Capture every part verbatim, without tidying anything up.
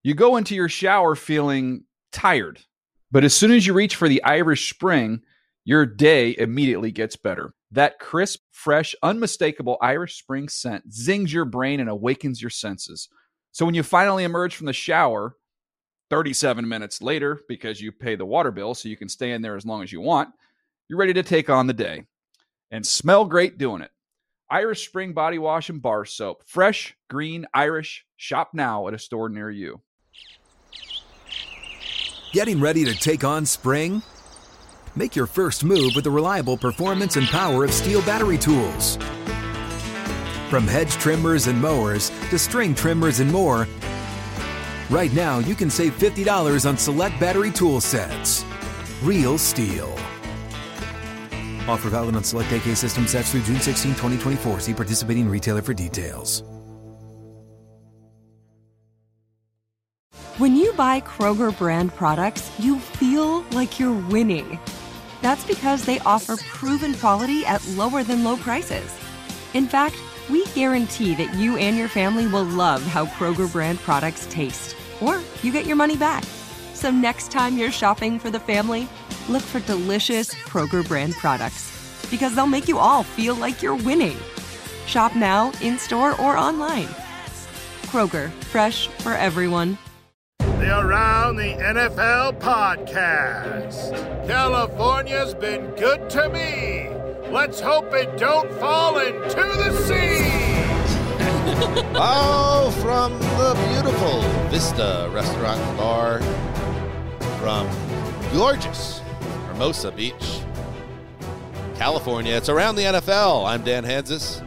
You go into your shower feeling tired, but as soon as you reach for the Irish Spring, your day immediately gets better. That crisp, fresh, unmistakable Irish Spring scent zings your brain and awakens your senses. So when you finally emerge from the shower, thirty-seven minutes later, because you pay the water bill so you can stay in there as long as you want, you're ready to take on the day. And smell great doing it. Irish Spring Body Wash and Bar Soap. Fresh, green, Irish. Shop now at a store near you. Getting ready to take on spring? Make your first move with the reliable performance and power of Steel battery tools. From hedge trimmers and mowers to string trimmers and more, right now you can save fifty dollars on select battery tool sets. Real Steel. Offer valid on select A K system sets through June sixteenth, twenty twenty-four. See participating retailer for details. When you buy Kroger brand products, you feel like you're winning. That's because they offer proven quality at lower than low prices. In fact, we guarantee that you and your family will love how Kroger brand products taste, or you get your money back. So next time you're shopping for the family, look for delicious Kroger brand products, because they'll make you all feel like you're winning. Shop now, in-store, or online. Kroger, fresh for everyone. The Around the N F L podcast. California's been good to me. Let's hope it don't fall into the sea. Oh, from the beautiful Vista Restaurant and Bar from gorgeous Hermosa Beach, California. It's Around the N F L. I'm Dan Hansis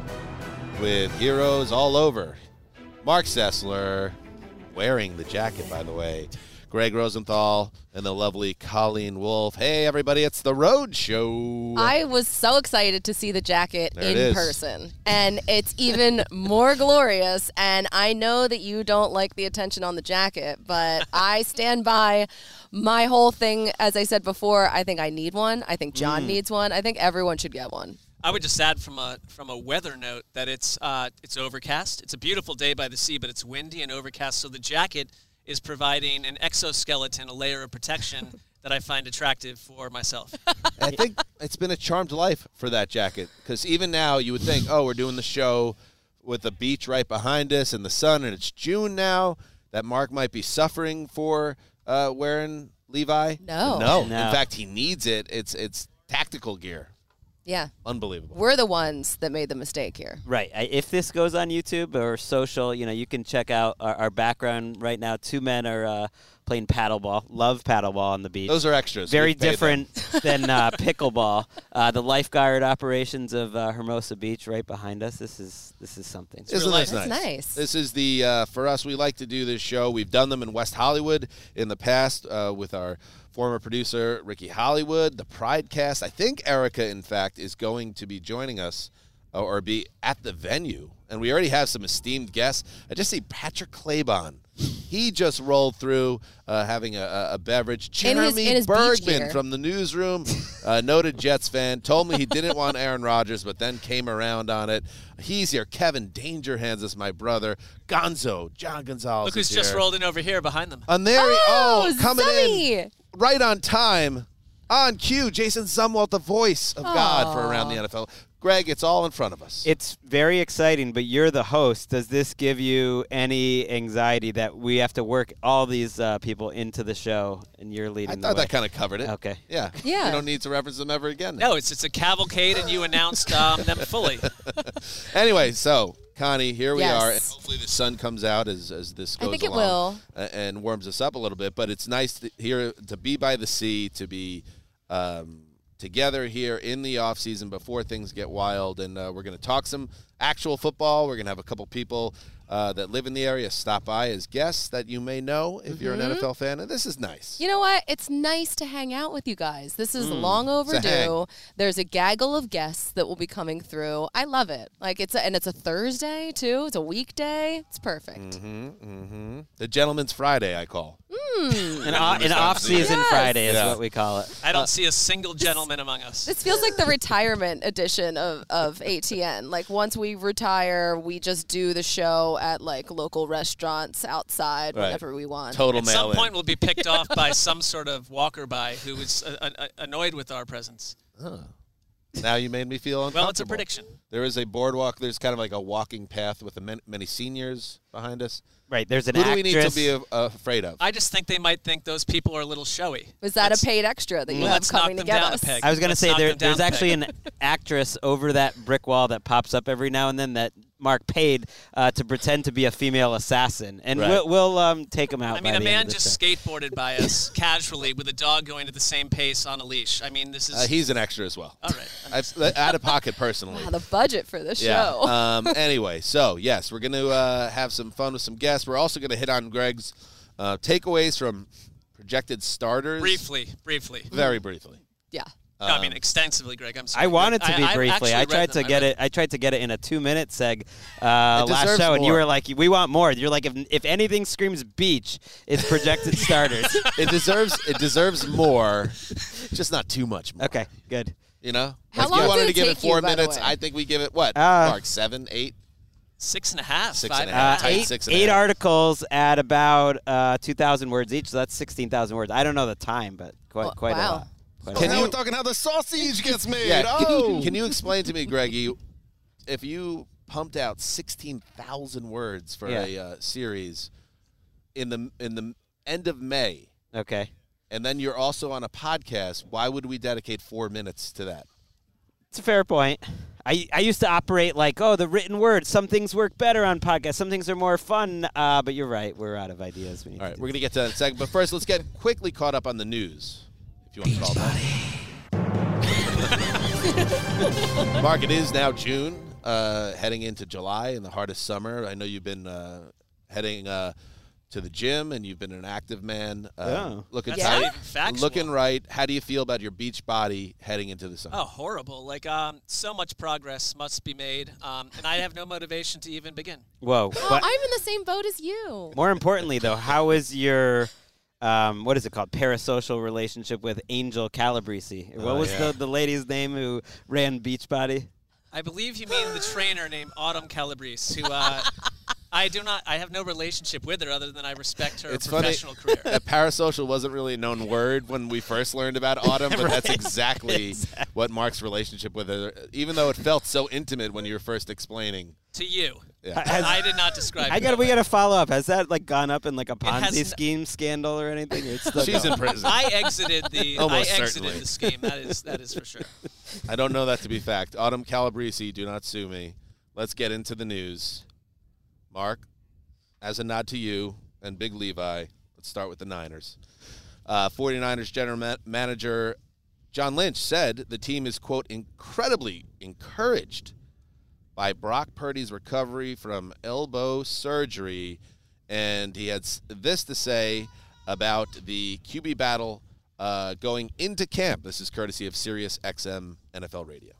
with heroes all over. Mark Sessler, wearing the jacket, by the way. Greg Rosenthal and the lovely Colleen Wolfe. Hey, everybody, it's The Road Show. I was so excited to see the jacket There it in is. person, and it's even more glorious, and I know that you don't like the attention on the jacket, but I stand by my whole thing. As I said before, I think I need one. I think John Mm. needs one. I think everyone should get one. I would just add from a from a weather note that it's uh, it's overcast. It's a beautiful day by the sea, but it's windy and overcast, so the jacket is providing an exoskeleton, a layer of protection that I find attractive for myself. I think it's been a charmed life for that jacket, because even now you would think, oh, we're doing the show with the beach right behind us and the sun, and it's June now, that Mark might be suffering for uh, wearing Levi. No. no. No. In fact, he needs it. It's it's tactical gear. Yeah. Unbelievable. We're the ones that made the mistake here. Right. I- If this goes on YouTube or social, you know, you can check out our, our background right now. Two men are uh, playing paddleball. Love paddleball on the beach. Those are extras. Very We paid different than uh, pickleball. Uh, the lifeguard operations of uh, Hermosa Beach right behind us. This is this is something. Isn't this That's nice? nice. This is the, uh, for us, we like to do this show. We've done them in West Hollywood in the past uh, with our former producer, Ricky Hollywood, the Pridecast. I think Erica, in fact, is going to be joining us uh, or be at the venue. And we already have some esteemed guests. I just see Patrick Claybon. He just rolled through uh, having a, a beverage. In his- Jeremy in his beach Bergman gear. from the newsroom, uh, noted Jets fan, told me he didn't want Aaron Rodgers, but then came around on it. He's here. Kevin Dangerhands is my brother. Gonzo, John Gonzalez Look who's is just here. rolled in over here behind them. And there he, oh, Oh, coming Zummy! in right on time, on cue, Jason Zumwalt, the voice of God for Around the N F L. Greg, it's all in front of us. It's very exciting, but you're the host. Does this give you any anxiety that we have to work all these uh, people into the show and you're leading I the thought way? that kind of covered it. Okay. Yeah. Yeah. You don't need to reference them ever again. No, it's it's a cavalcade, and you announced um, them fully. Anyway, so, Connie, here we Yes. are. And hopefully the sun comes out as, as this I goes think it along will. a- and warms us up a little bit. But it's nice to, here to be by the sea, to be um, together here in the off season before things get wild. And uh, we're going to talk some actual football. We're going to have a couple people uh, that live in the area stop by as guests that you may know if you're an Mhm. N F L fan. And this is nice. You know what? It's nice to hang out with you guys. This is Mm, long it's a hang. overdue. There's a gaggle of guests that will be coming through. I love it. Like it's a, and it's a Thursday too. It's a weekday. It's perfect. Mm-hmm, mm-hmm. The Gentleman's Friday, I call. Hmm. An, o- an off-season Yes. Friday is Yeah. what we call it. I don't see a single gentleman among us. This feels like the retirement edition of, of A T N. Like, once we retire, we just do the show at, like, local restaurants outside Right. whenever we want. Total At mail some in. point, we'll be picked off by some sort of walker-by who is uh, uh, annoyed with our presence. Now you made me feel uncomfortable. Well, it's a prediction. There is a boardwalk. There's kind of like a walking path with a man- many seniors behind us. Right, there's an Who do actress. we need to be a- uh, afraid of? I just think they might think those people are a little showy. Is that Let's- a paid extra that you Well, have let's knock coming to them get down a us? peg. I was going to Let's say knock there, them down there's a actually peg. an actress over that brick wall that pops up every now and then that Mark paid uh, to pretend to be a female assassin, and Right. we'll, we'll um, take him out. I mean, by a the man end of the just show. skateboarded by us casually with a dog going at the same pace on a leash. I mean, this is. Uh, he's an extra as well. all right. I've, out of pocket personally. Wow, the budget for this Yeah. show. um, anyway, so yes, we're going to uh, have some fun with some guests. We're also going to hit on Greg's uh, takeaways from projected starters. Briefly, briefly. Very briefly. yeah. No, I Um, mean, extensively, Greg. I'm sorry. I wanted to be I, I briefly. actually I read tried them. to I get read it. I tried to get it in a two-minute seg uh, last deserves show, and you more. were like, "We want more." You're like, "If if anything screams beach, it's projected starters." It deserves it deserves more, just not too much more. Okay, good. You know? How If long you did wanted it to give take it four you, by the minutes, way? I think we give it what? Uh, Mark, seven, eight? Six and a half. Six five and a Uh, half. Tight eight six and a eight half. articles at about uh, two thousand words each, so that's sixteen thousand words. I don't know the time, but quite Well, quite wow. a lot. Quite a Can lot. now you- we're talking how the sausage gets made. Yeah. Oh, Can you explain to me, Greggy, if you pumped out sixteen thousand words for Yeah. a uh, series in the in the end of May, Okay. and then you're also on a podcast, why would we dedicate four minutes to that? It's a fair point. I, I used to operate like, oh, the written word. Some things work better on podcasts. Some things are more fun. Uh, but you're right. We're out of ideas. We need All to right, do we're going to get to that in a second. But first, let's get quickly caught up on the news, if you want to call it that. Mark, it is now June, uh, heading into July in the hardest summer. I know you've been uh, heading uh, to the gym, and you've been an active man. Uh, Yeah. Looking That's Yeah? not tight, even factual. looking right. How do you feel about your beach body heading into the summer? Oh, horrible. Like, um, so much progress must be made, um, and I have no motivation to even begin. Whoa. Oh, But I'm in the same boat as you. more importantly, though, how is your, um, what is it called, parasocial relationship with Angel Calabrese? What Oh, was yeah. the, the lady's name who ran Beachbody? I believe you mean the trainer named Autumn Calabrese, who uh, I do not. I have no relationship with her other than I respect her It's funny. professional career. Uh, parasocial wasn't really a known word when we first learned about Autumn, but that's exactly what Mark's relationship with her, even though it felt so intimate when you were first explaining. To you, Yeah. Has- I did not describe. I it got. that We way. got to follow up. Has that like gone up in like a has Ponzi n- scheme scandal or anything? Or it's still She's going? in prison. I exited the. Almost I exited certainly. the scheme. That is. That is for sure. I don't know that to be fact. Autumn Calabrese, do not sue me. Let's get into the news. Mark, as a nod to you and Big Levi, let's start with the Niners. Uh, 49ers general ma- manager John Lynch said the team is, quote, incredibly encouraged by Brock Purdy's recovery from elbow surgery. And he had s- this to say about the Q B battle uh, going into camp. This is courtesy of Sirius X M N F L Radio.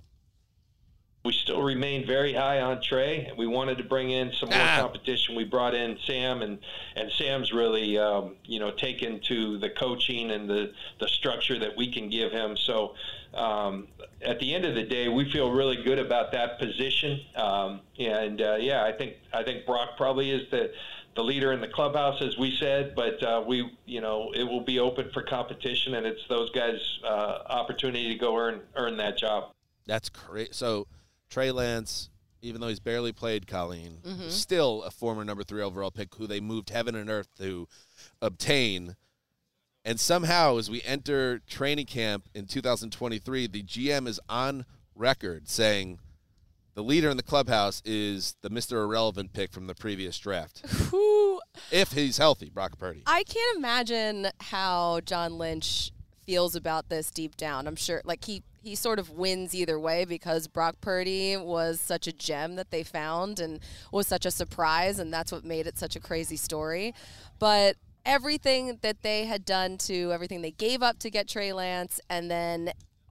We still remain very high on Trey. We wanted to bring in some more Ah. competition. We brought in Sam, and, and Sam's really, um, you know, taken to the coaching and the, the structure that we can give him. So um, at the end of the day, we feel really good about that position. Um, and, uh, yeah, I think I think Brock probably is the the leader in the clubhouse, as we said, but uh, we, you know, it will be open for competition, and it's those guys' uh, opportunity to go earn earn that job. That's crazy. So Trey Lance, even though he's barely played Colleen, Mm-hmm. is still a former number three overall pick who they moved heaven and earth to obtain. And somehow, as we enter training camp in two thousand twenty-three, the G M is on record saying the leader in the clubhouse is the Mister Irrelevant pick from the previous draft. Who? If he's healthy, Brock Purdy. I can't imagine how John Lynch feels about this deep down. I'm sure, like, he, he sort of wins either way because Brock Purdy was such a gem that they found and was such a surprise, and that's what made it such a crazy story. But everything that they had done to everything they gave up to get Trey Lance, and then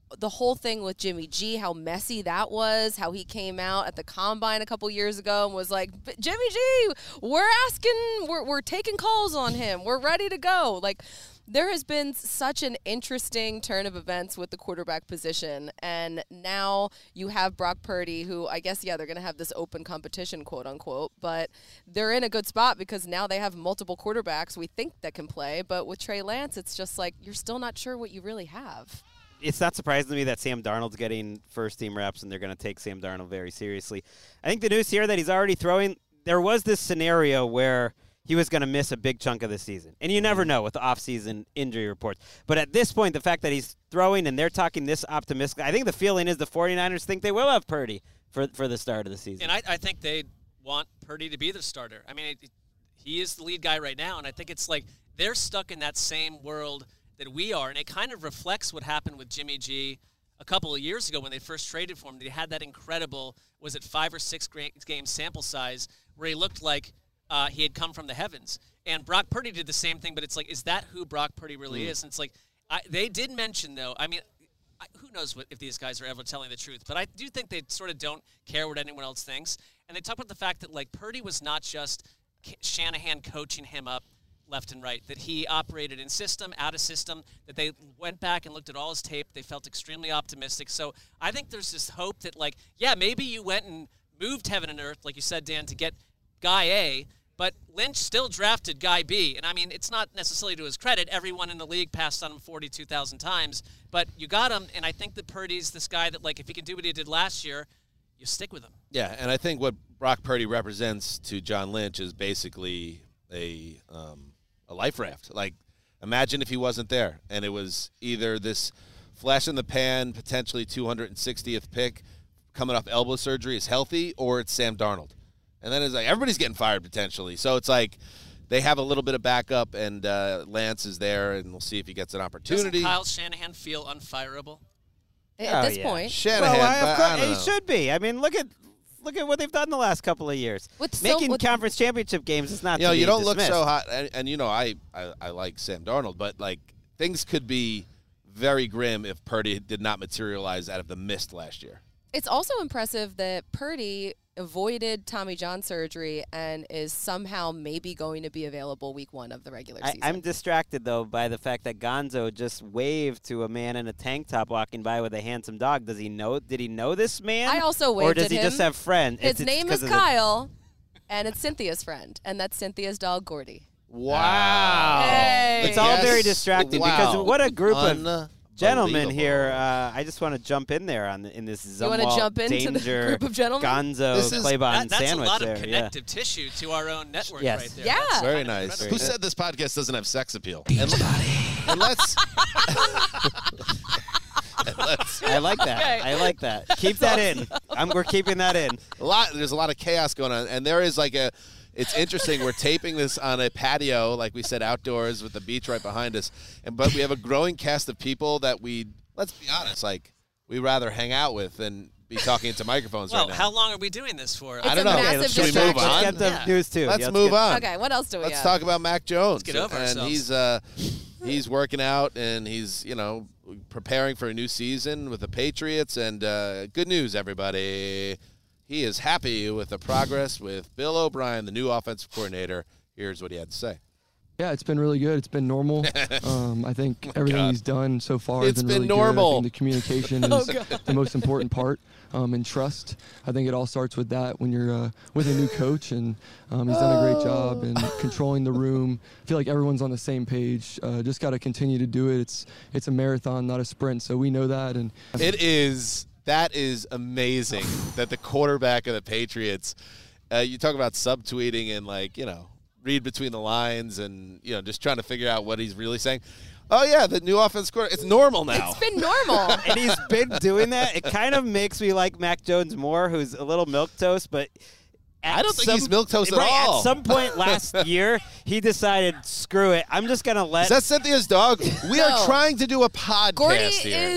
the whole thing with Jimmy G, how messy that was, how he came out at the Combine a couple years ago and was like, Jimmy G, we're asking, we're, we're taking calls on him. We're ready to go. Like, there has been such an interesting turn of events with the quarterback position, and now you have Brock Purdy, who I guess, yeah, they're going to have this open competition, quote unquote, but they're in a good spot because now they have multiple quarterbacks we think that can play, but with Trey Lance, it's just like you're still not sure what you really have. It's not surprising to me that Sam Darnold's getting first-team reps, and they're going to take Sam Darnold very seriously. I think the news here that he's already throwing, there was this scenario where he was going to miss a big chunk of the season. And you never know with the off-season injury reports. But at this point, the fact that he's throwing and they're talking this optimistic, I think the feeling is the 49ers think they will have Purdy for for the start of the season. And I, I think they want Purdy to be the starter. I mean, it, it, he is the lead guy right now, and I think it's like they're stuck in that same world that we are, and it kind of reflects what happened with Jimmy G a couple of years ago when they first traded for him. They had that incredible, was it five or six game sample size where he looked like uh, he had come from the heavens. And Brock Purdy did the same thing, but it's like, is that who Brock Purdy really mm. is? And it's like, I, they did mention, though, I mean, I, who knows what if these guys are ever telling the truth, but I do think they sort of don't care what anyone else thinks. And they talk about the fact that, like, Purdy was not just Shanahan coaching him up left and right, that he operated in system, out of system, that they went back and looked at all his tape. They felt extremely optimistic. So I think there's this hope that, like, yeah, maybe you went and moved heaven and earth, like you said, Dan, to get guy A, but Lynch still drafted guy B. And, I mean, it's not necessarily to his credit. Everyone in the league passed on him forty-two thousand times, but you got him, and I think that Purdy's this guy that, like, if he can do what he did last year, you stick with him. Yeah, and I think what Brock Purdy represents to John Lynch is basically a um, – a life raft. Like, imagine if he wasn't there and it was either this flash in the pan, potentially two hundred sixtieth pick coming off elbow surgery is healthy, or it's Sam Darnold. And then it's like everybody's getting fired potentially. So it's like they have a little bit of backup, and uh, Lance is there, and we'll see if he gets an opportunity. Doesn't Kyle Shanahan feel unfireable? At oh, this yeah. point. Shanahan, well, I, but of course, I don't he know. should be. I mean, look at Look at what they've done the last couple of years. With so- Making with- conference championship games is not You know, to be you don't dismissed. look so hot, and, and you know, I, I, I like Sam Darnold, but like things could be very grim if Purdy did not materialize out of the mist last year. It's also impressive that Purdy avoided Tommy John surgery and is somehow maybe going to be available week one of the regular I, season. I'm distracted, though, by the fact that Gonzo just waved to a man in a tank top walking by with a handsome dog. Does he know? Did he know this man? I also waved Or does at he him. just have friends? His It's- it's name 'cause is of the- Kyle, and it's Cynthia's friend, and that's Cynthia's dog, Gordy. Wow. Hey. It's all Yes. very distracting Wow. because what a group of Unbelievable. gentlemen here. Uh, I just want to jump in there on the, in this You want to Zumwalt jump into the Danger group of gentlemen? Gonzo This is- Claybon That, that's sandwich a lot there. of connective tissue to our own network Yes. right there. Yeah. That's Very kind of nice. incredible. Who said this podcast doesn't have sex appeal? And, and let's, and let's Yeah. I like that. Okay. I like that. Keep that in. I'm, we're keeping that in. a lot. There's a lot of chaos going on, and there is like a. It's interesting. We're taping this on a patio, like we said, outdoors with the beach right behind us, and but we have a growing cast of people that we. Let's be honest, like we rather hang out with than be talking into microphones Well, right now. how long are we doing this for? It's I don't a know. massive Okay, should we distraction. move on? Let's get the Yeah. news too. Let's Yeah, move get- on. Okay, what else do we Let's have? talk about Mac Jones. get over and ourselves. he's uh, he's working out and he's you know preparing for a new season with the Patriots. And uh, good news, everybody. He is happy with the progress with Bill O'Brien, the new offensive coordinator. Here's what he had to say. Yeah, it's been really good. It's been normal. Um, I think everything God. he's done so far It's has been, been really normal. good. I think the communication Oh, is the most important part, um, and trust. I think it all starts with that when you're uh, with a new coach, and um, he's done a great job in controlling the room. I feel like everyone's on the same page. Uh, just got to continue to do it. It's it's a marathon, not a sprint, so we know that. And It is that is amazing that the quarterback of the Patriots. Uh, you talk about subtweeting and like you know. read between the lines and, you know, just trying to figure out what he's really saying. Oh, yeah, the new offense quarter. It's normal now. It's been normal. And he's been doing that. It kind of makes me like Mac Jones more, who's a little milquetoast, but at I don't think some- he's milquetoast at right, all. At some point last year, he decided, screw it. I'm just going to let Is that Cynthia's dog? We No. are trying to do a podcast Gordy here. is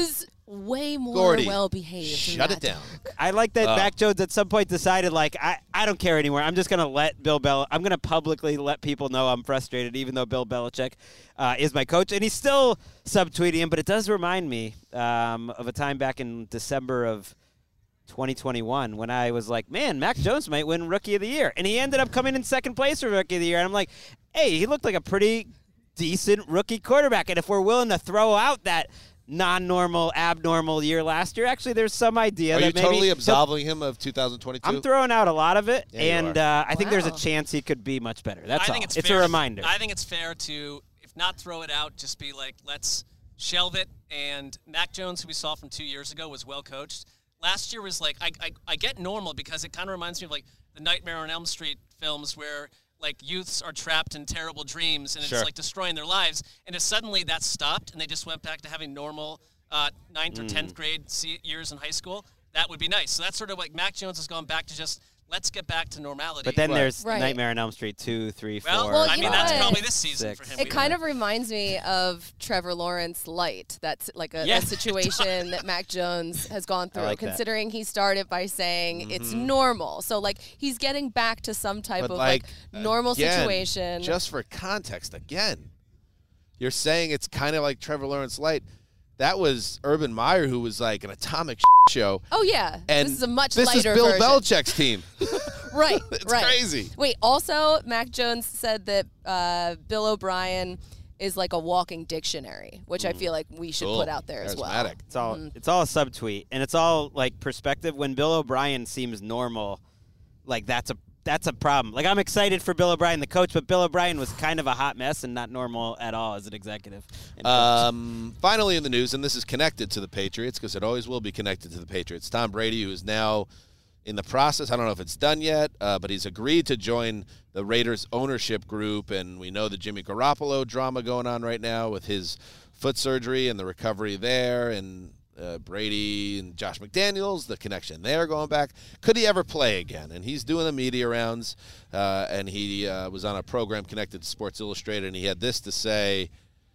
way more Gordy, well-behaved. shut than it that down. dog. I like that Oh. Mac Jones at some point decided, like, I, I don't care anymore. I'm just going to let Bill Bel. I'm going to publicly let people know I'm frustrated, even though Bill Belichick uh, is my coach. And he's still subtweeting him, but it does remind me um, of a time back in December of twenty twenty-one when I was like, man, Mac Jones might win Rookie of the Year. And he ended up coming in second place for Rookie of the Year. And I'm like, hey, he looked like a pretty decent rookie quarterback. And if we're willing to throw out that non-normal, abnormal year last year, actually there's some idea Are that you maybe totally he'll- absolving him of two thousand twenty-two? I'm throwing out a lot of it, Yeah, you and are. uh, I think there's a Wow. chance he could be much better. That's I all. think it's, it's fair a to- reminder. I think it's fair to, if not throw it out, just be like, let's shelve it. And Mac Jones, who we saw from two years ago, was well coached. Last year was like, I, I, I get normal because it kind of reminds me of like the Nightmare on Elm Street films where like youths are trapped in terrible dreams and it's Sure. like destroying their lives. And if suddenly that stopped and they just went back to having normal uh, ninth or tenth grade se- years in high school, that would be nice. So that's sort of like Mac Jones has gone back to just, let's get back to normality. but then Right. there's Right. Nightmare on Elm Street two, three, four, well, Well, I you mean, know that's what? probably this season Six. for him. It We kind don't of reminds me of Trevor Lawrence light. That's like a, Yeah, a it situation that Mac Jones has gone through, like that. considering he started by saying it's normal. So, like, he's getting back to some type But of, like, like, normal again, situation. Just for context, again, you're saying it's kind of like Trevor Lawrence Light. That was Urban Meyer, who was like an atomic show. oh, yeah. And this is a much this lighter is Bill version. Belichick's team. Right, It's right. crazy. Wait, also, Mac Jones said that uh, Bill O'Brien is like a walking dictionary, which I feel like we should Cool. put out there as well. Charismatic. It's all Mm-hmm. it's all a subtweet, and it's all like perspective. When Bill O'Brien seems normal, like that's a that's a problem. Like I'm excited for Bill O'Brien, the coach, but Bill O'Brien was kind of a hot mess and not normal at all as an executive. and coach. Um, finally, in the news, and this is connected to the Patriots because it always will be connected to the Patriots. Tom Brady, who is now in the process, I don't know if it's done yet, uh, but he's agreed to join the Raiders ownership group, and we know the Jimmy Garoppolo drama going on right now with his foot surgery and the recovery there, and uh, Brady and Josh McDaniels, the connection there going back. Could he ever play again? And he's doing the media rounds, uh, and he uh, was on a program connected to Sports Illustrated, and he had this to say: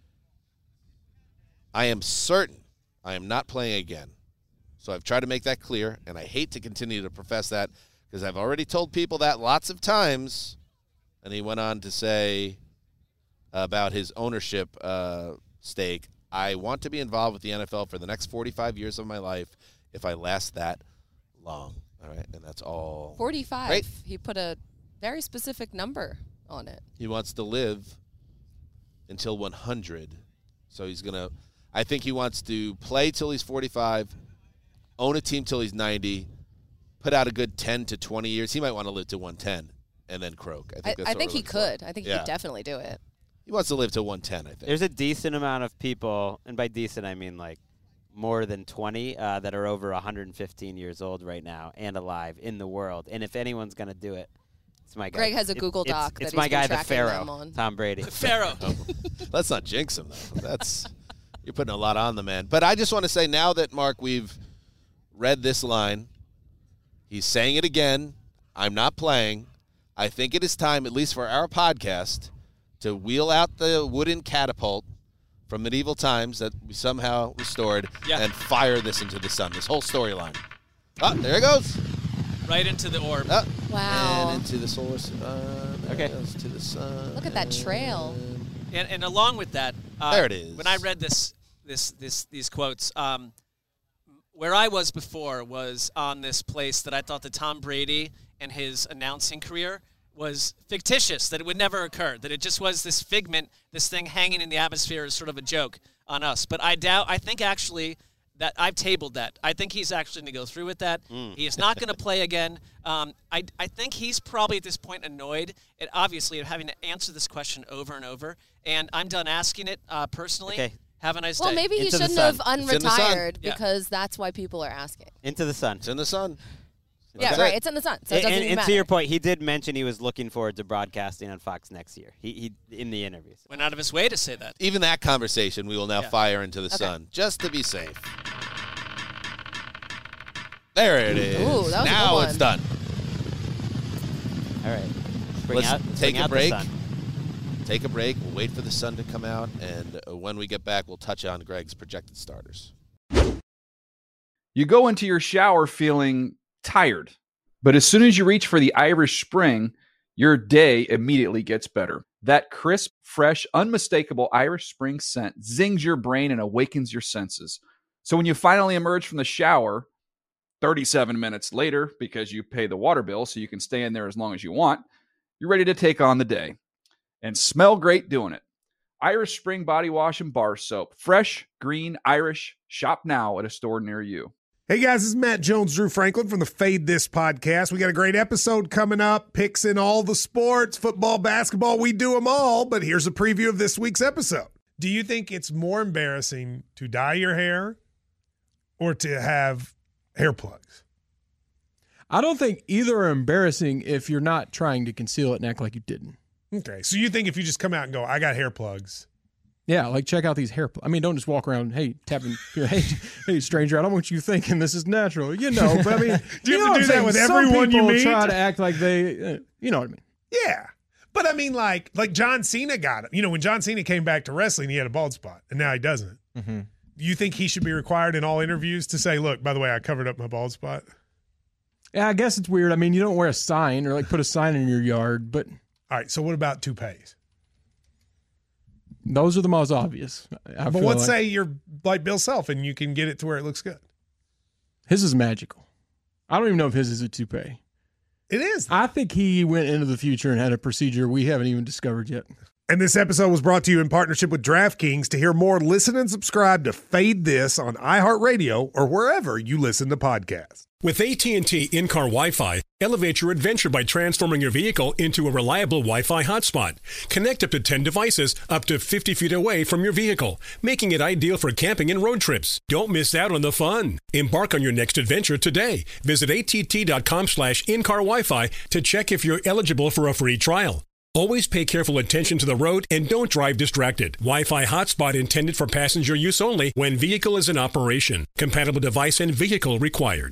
I am certain I am not playing again. So I've tried to make that clear, and I hate to continue to profess that because I've already told people that lots of times. And he went on to say about his ownership uh, stake, I want to be involved with the N F L for the next forty-five years of my life if I last that long. All right, and that's all. forty-five. Great. He put a very specific number on it. He wants to live until one hundred. So he's going to – I think he wants to play till he's forty-five, own a team till he's ninety, put out a good ten to twenty years. He might want to live to one ten and then croak. I I, think, that's I what think it he looks like. could. I think Yeah. he could definitely do it. He wants to live to one ten, I think. There's a decent amount of people, and by decent I mean like more than twenty, uh, that are over one hundred fifteen years old right now and alive in the world. And if anyone's going to do it, it's my guy. Greg has a It- Google it's- Doc It's, that my he's been guy, the tracking Pharaoh, them on. Tom Brady. Pharaoh. Let's not jinx him, though. That's you're putting a lot on the man. But I just want to say now that, Mark, we've read this line, he's saying it again, I'm not playing. I think it is time, at least for our podcast, to wheel out the wooden catapult from medieval times that we somehow restored Yeah. and fire this into the sun, this whole storyline. Oh, there it goes. Right into the orb. Oh, Wow. And into the solar sun. Okay. To the sun. Look at that trail. And, and along with that, uh, There it is. When I read this, this, this, these quotes, um, where I was before was on this place that I thought that Tom Brady and his announcing career was fictitious, that it would never occur, that it just was this figment, this thing hanging in the atmosphere as sort of a joke on us. But I doubt, I think actually that I've tabled that. I think he's actually going to go through with that. Mm. He is not going to play again. Um, I, I think he's probably at this point annoyed at obviously of having to answer this question over and over. And I'm done asking it uh, personally. Okay. Have a nice Well, day. maybe he Into the shouldn't sun. have It's in the sun. unretired Yeah. because that's why people are asking. Into the sun. It's in the sun. Yeah, That's right. it. It's in the sun, so it and doesn't and, even and matter. to your point, he did mention he was looking forward to broadcasting on Fox next year. He, he in the interviews. Went out of his way to say that. Even that conversation we will now Yeah. fire into the Okay. sun, just to be safe. There it is. Ooh, that was a now good it's one. done. All right. Bring Let's out, take bring a out the break. sun. Take a break. We'll wait for the sun to come out, and uh, when we get back, we'll touch on Greg's projected starters. You go into your shower feeling tired, but as soon as you reach for the Irish Spring, your day immediately gets better. That crisp, fresh, unmistakable Irish Spring scent zings your brain and awakens your senses. So when you finally emerge from the shower, thirty-seven minutes later, because you pay the water bill so you can stay in there as long as you want, you're ready to take on the day and smell great doing it. Irish Spring Body Wash and Bar Soap. Fresh, green, Irish. Shop now at a store near you. Hey guys, this is Matt Jones, Drew Franklin from the Fade This podcast. We got a great episode coming up. Picks in all the sports, football, basketball, we do them all. But here's a preview of this week's episode. Do you think it's more embarrassing to dye your hair or to have hair plugs? I don't think either are embarrassing if you're not trying to conceal it and act like you didn't. Okay, so you think if you just come out and go, I got hair plugs. Yeah, like check out these hair plugs. I mean, don't just walk around, hey, tapping, hey, hey, stranger, I don't want you thinking this is natural. You know, but I mean, do you, you have know to do that with Some everyone you people meet? try to act like they, uh, you know what I mean. Yeah. But I mean, like, like John Cena got it. You know, when John Cena came back to wrestling, he had a bald spot, and now he doesn't. Mm-hmm. You think he should be required in all interviews to say, look, by the way, I covered up my bald spot? Yeah, I guess it's weird. I mean, you don't wear a sign or like put a sign in your yard, but. All right, so what about toupees? Those are the most obvious. I but feel let's like. say you're like Bill Self and you can get it to where it looks good. His is magical. I don't even know if his is a toupee. It is. I think he went into the future and had a procedure we haven't even discovered yet. And this episode was brought to you in partnership with DraftKings. To hear more, listen and subscribe to Fade This on iHeartRadio or wherever you listen to podcasts. With A T and T in-car Wi-Fi, elevate your adventure by transforming your vehicle into a reliable Wi-Fi hotspot. Connect up to ten devices up to fifty feet away from your vehicle, making it ideal for camping and road trips. Don't miss out on the fun. Embark on your next adventure today. Visit att.com slash in-car Wi-Fi to check if you're eligible for a free trial. Always pay careful attention to the road and don't drive distracted. Wi-Fi hotspot intended for passenger use only when vehicle is in operation. Compatible device and vehicle required.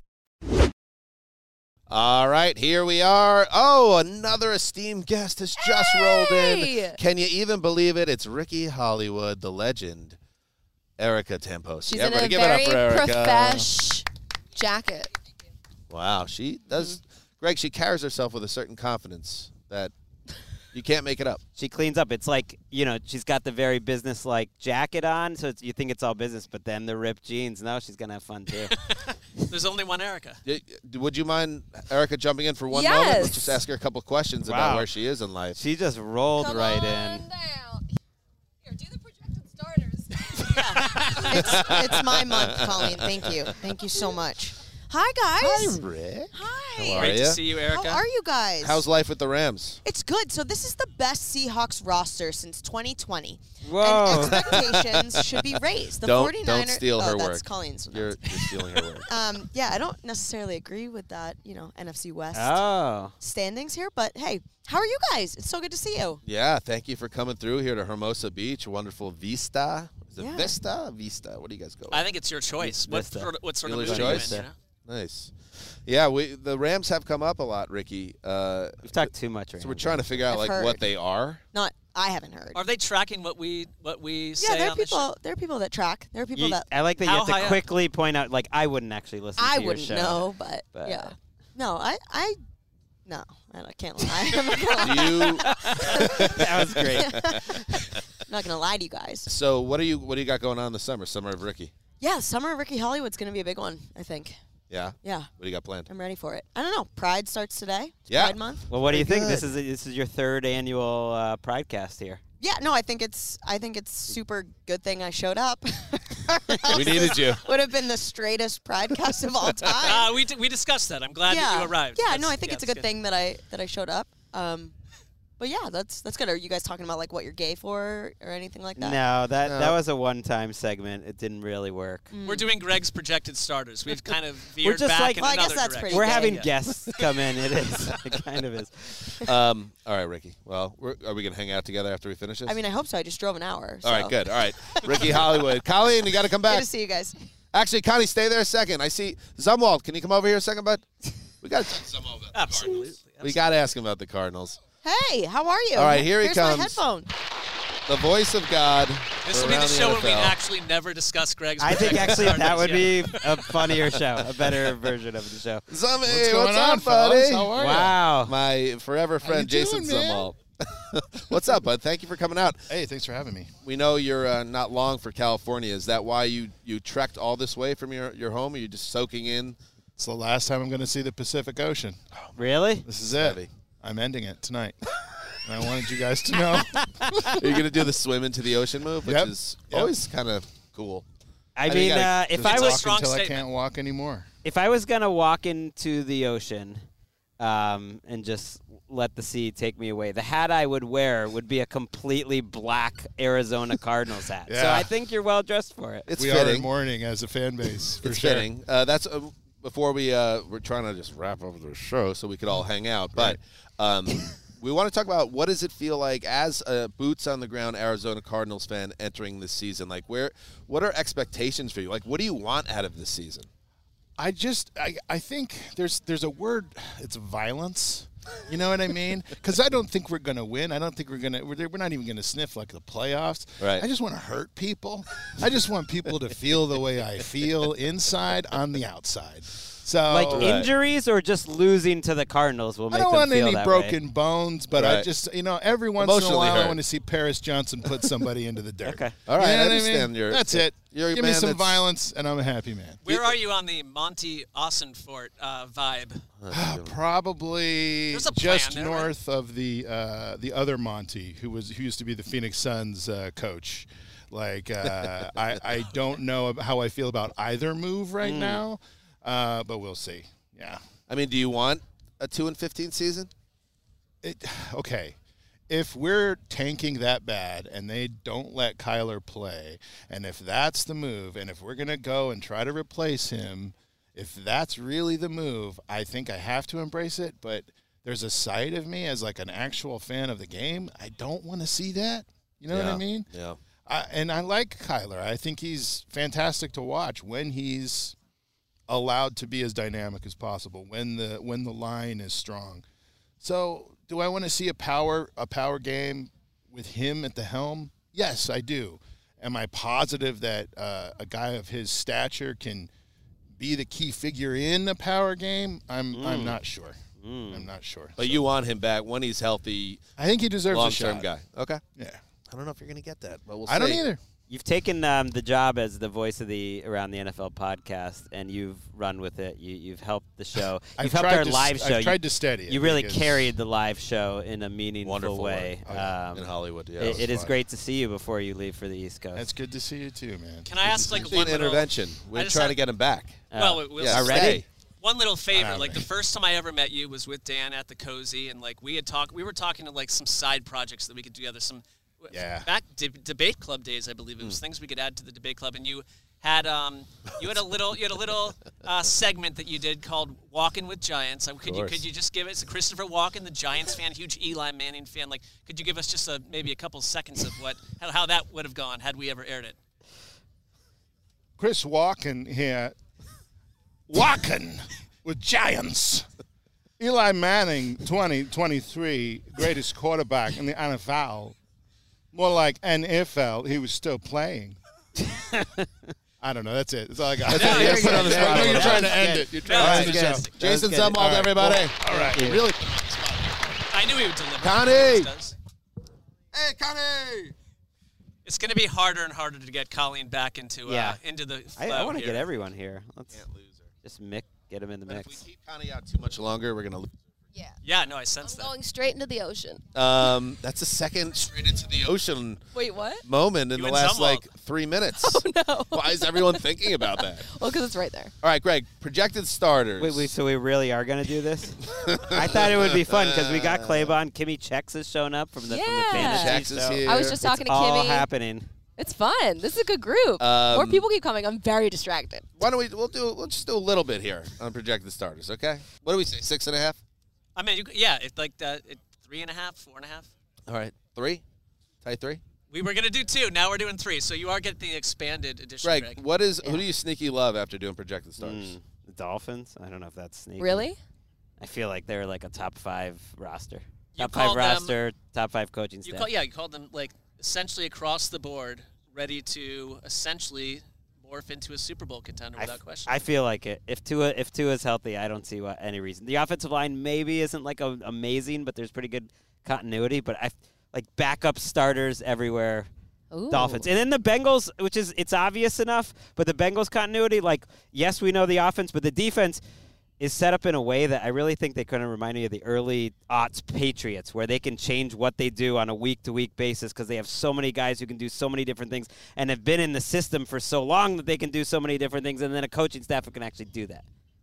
All right, here we are. Oh, another esteemed guest has just hey! rolled in. Can you even believe it? It's Ricky Hollywood, the legend, Erica Tempos. She's yeah, in a give very it up for Erica. profesh jacket. Wow, she does. Greg, she carries herself with a certain confidence that you can't make it up. She cleans up. It's like, you know, she's got the very business-like jacket on, so it's, you think it's all business, but then the ripped jeans. No, she's going to have fun, too. There's only one Erica. Would you mind Erica jumping in for one yes. moment? Let's just ask her a couple questions Wow. about where she is in life. She just rolled Come right on in. Down. Here, do the projected starters. Yeah. it's, it's my month, Colleen. Thank you. Thank you so much. Hi, guys. Hi, Rick. Hi. How are Great ya? to see you, Erica. How are you guys? How's life with the Rams? It's good. So this is the best Seahawks roster since twenty twenty. Whoa. And expectations should be raised. The don't, 49ers don't steal oh, her that's work. Colleen's. You're, you're stealing her work. Um, yeah, I don't necessarily agree with that, you know, N F C West Oh. standings here, but hey, how are you guys? It's so good to see you. Yeah, thank you for coming through here to Hermosa Beach. Wonderful vista. Is it Yeah. Vista? Vista. What do you guys go with? I think it's your choice. What Vista. sort of, what sort Dealer's of mood are you choice? in, you know? Nice. Yeah, we the Rams have come up a lot, Ricky. Uh, We've talked too much right so now. we're trying to figure out I've like heard. what they are. Not, I haven't heard. Are they tracking what we what we Yeah, say there are on the show? people. There are people that track. There are people You- that I like that you How have to high up? quickly point out, like, I wouldn't actually listen I to your wouldn't show. know, but, But- yeah, no, I, I, no, I can't lie. I'm not gonna Do lie. you? That was great. I'm not gonna lie to you guys. So what do you what do you got going on this summer? Summer of Ricky. Yeah, summer of Ricky Hollywood's gonna be a big one. I think. Yeah. Yeah, What do you got planned? I'm ready for it. I don't know. Pride starts today. It's Yeah. Pride Month. Well, what do you Very think? This good. is this is your third annual uh, Pridecast here. Yeah, no, I think it's. I think it's super good thing I showed up. We needed you. Would have been the straightest Pridecast of all time. Uh, we, d- we discussed that. I'm glad yeah. that you arrived. Yeah, That's- no, I think yeah, it's a that's good, thing that I that I showed up. Um, but yeah, that's that's good. Are you guys talking about like what you're gay for or anything like that? No, that No. that was a one-time segment. It didn't really work. Mm. We're doing Greg's projected starters. We've kind of veered We're just back like- in Well, I guess another that's direction. pretty We're gay. having Yeah. guests come in. It is. It kind of is. Um, all right, Ricky. Well, we're, are we gonna hang out together after we finish this? I mean, I hope so. I just drove an hour. all right, so. good. All right, Ricky Hollywood. Colleen, you got to come Good back. to see you guys. Actually, Connie, stay there a second. I see Zumwalt. Can you come over here a second, bud? We got to Absolutely. we got to ask him about the Cardinals. Hey, how are you? All right, here he Here's comes. my headphone. The voice of God, This will be the Around show the when we N F L. actually never discuss Greg's. I think projected actually that starters would yet. be a funnier show, a better version of the show. Zummy, What's what's, going on, up, buddy? fellas? How are ya? Wow. My forever friend, you Jason doing, man? Zumwalt. What's up, bud? Thank you for coming out. Hey, thanks for having me. We know you're uh, not long for California. Is that why you, you trekked all this way from your, your home? Or are you just soaking in? It's the last time I'm going to see the Pacific Ocean. Really? This is it. Heavy. I'm ending it tonight. And I wanted you guys to know. Are you going to do the swim into the ocean move, which Yep. is Yep. always kind of cool? I I mean, gotta uh, if just I It's a was strong Until I statement. can't walk anymore. if I was gonna walk into the ocean, um, and just let the sea take me away, the hat I would wear would be a completely black Arizona Cardinals hat. So Yeah. I think you're well dressed for it. It's we are in fitting. mourning as a fan base, for It's sure. fitting. Uh, that's uh, before we uh, we're trying to just wrap up the show so we could all hang out. But um, we want to talk about what does it feel like as a boots on the ground Arizona Cardinals fan entering this season. Like, where, what are expectations for you? Like, what do you want out of this season? I just, I, I think there's there's a word, it's violence. You know what I mean? Because I don't think we're going to win. I don't think we're going to, we're, we're not even going to sniff like the playoffs. Right. I just want to hurt people. I just want people to feel the way I feel inside on the outside. So Like injuries or just losing to the Cardinals will I make don't them want feel any that broken way. bones, but I Right. just, you know, every once in a Emotionally while I hurt. want to see Paris Johnson put somebody into the dirt. Okay. All right, You know I what understand. mean? You're, That's it. You're a Give me man some that's- violence, and I'm a happy man. Where are you on the Monty Austinfort uh, vibe? Probably There's a plan just there, right? north of the uh, the other Monty, who was who used to be the Phoenix Suns uh, coach. Like uh, I I don't know how I feel about either move right Mm. now, uh, but we'll see. Yeah. I mean, do you want a two and fifteen season? It, okay. If we're tanking that bad and they don't let Kyler play, and if that's the move, and if we're going to go and try to replace him, if that's really the move, I think I have to embrace it. But there's a side of me as like an actual fan of the game. I don't want to see that. You know what Yeah, I mean? Yeah. I, and I like Kyler. I think he's fantastic to watch when he's allowed to be as dynamic as possible, when the when the line is strong. So, do I want to see a power a power game with him at the helm? Yes, I do. Am I positive that uh, a guy of his stature can be the key figure in a power game? I'm Mm. I'm not sure. I'm not sure. But you want him back when he's healthy. I think he deserves a long-term shot. guy. Okay. Yeah. I don't know if you're going to get that, but we'll I don't see. either. You've taken um, the job as the voice of the Around the N F L podcast, and you've run with it. You, you've helped the show. I've You've helped tried our to s- live I've show. tried you, to steady it You really because- carried the live show in a meaningful Wonderful way. way. Oh, yeah. Um, In Hollywood, yeah. it- That it was is fun. great to see you before you leave for the East Coast. That's good to see you too, man. Can I ask like See one an little- intervention. We're I just trying have- to get him back. Well, we- we'll Yeah, Already? stay. One little favor, Alright. like the first time I ever met you was with Dan at the Cozy, and like we had talked, we were talking to like some side projects that we could do together. Some Yeah. back de- debate club days, I believe it was things we could add to the debate club, and you had um you had a little you had a little uh, segment that you did called Walking with Giants. Uh, Could you course. could you just give us Christopher Walken, the Giants fan, huge Eli Manning fan? Like, could you give us just a maybe a couple seconds of what how, how that would have gone had we ever aired it? Chris Walken here. Walken with Giants. Eli Manning, twenty twenty-three, greatest quarterback in the N F L. More like N F L. He was still playing. I don't know. That's it. That's all I got. That's it. You gotta put it on the spot. I know you're That trying was to end good. it. You're No, trying that's to end the good. show. That Jason was good. Zumwalt, All right. everybody. All right. you. Really? I knew he would deliver. Connie! He always does. Hey, Connie! It's going to be harder and harder to get Colleen back into uh, Yeah. into the I, flow I want to here. get everyone here. Let's Can't lose her. just Mick, get him in the But if mix. we keep Connie out too much longer, we're going to lose Yeah. Yeah, no, I sense I'm that. going straight into the ocean. her. Um, that's a second straight into the ocean Wait, what? moment in You the and last, Zumwalt. like, three minutes. Oh, no. Why is everyone thinking about that? Well, because it's right there. All right, Greg, projected starters. Wait, wait, so we really are going to do this? I thought it would be fun because we got Claybon. Kimmy Chex has shown up from the, from the Yeah. fantasy Chex is show. here. I was just It's talking to all Kimmy. happening. It's fun. This is a good group. More Um, people keep coming. I'm very distracted. Why don't we, we'll do, we'll just do a little bit here on projected starters, okay? What do we say, six and a half? I mean, you, yeah, it's like uh, it, three and a half, four and a half. All right, three? Tight three? We were gonna do two. Now we're doing three. So you are getting the expanded edition, Greg, Greg. what is, who Yeah. do you sneaky love after doing projected starters? Mm, the Dolphins? I don't know if that's sneaky. Really? I feel like they're like a top five roster. You Top five called them- roster, top five coaching You staff. call, yeah, you called them like essentially across the board ready to essentially morph into a Super Bowl contender I without f- question. I feel like it. If Tua if Tua's healthy, I don't see what any reason. The offensive line maybe isn't like a, amazing, but there's pretty good continuity. But I like backup starters everywhere. Ooh. Dolphins. And then the Bengals, which is it's obvious enough, but the Bengals continuity, like yes, we know the offense, but the defense is set up in a way that I really think they kind of remind me of the early aughts Patriots, where they can change what they do on a week-to-week basis because they have so many guys who can do so many different things and have been in the system for so long that they can do so many different things, and then a coaching staff who can actually do that.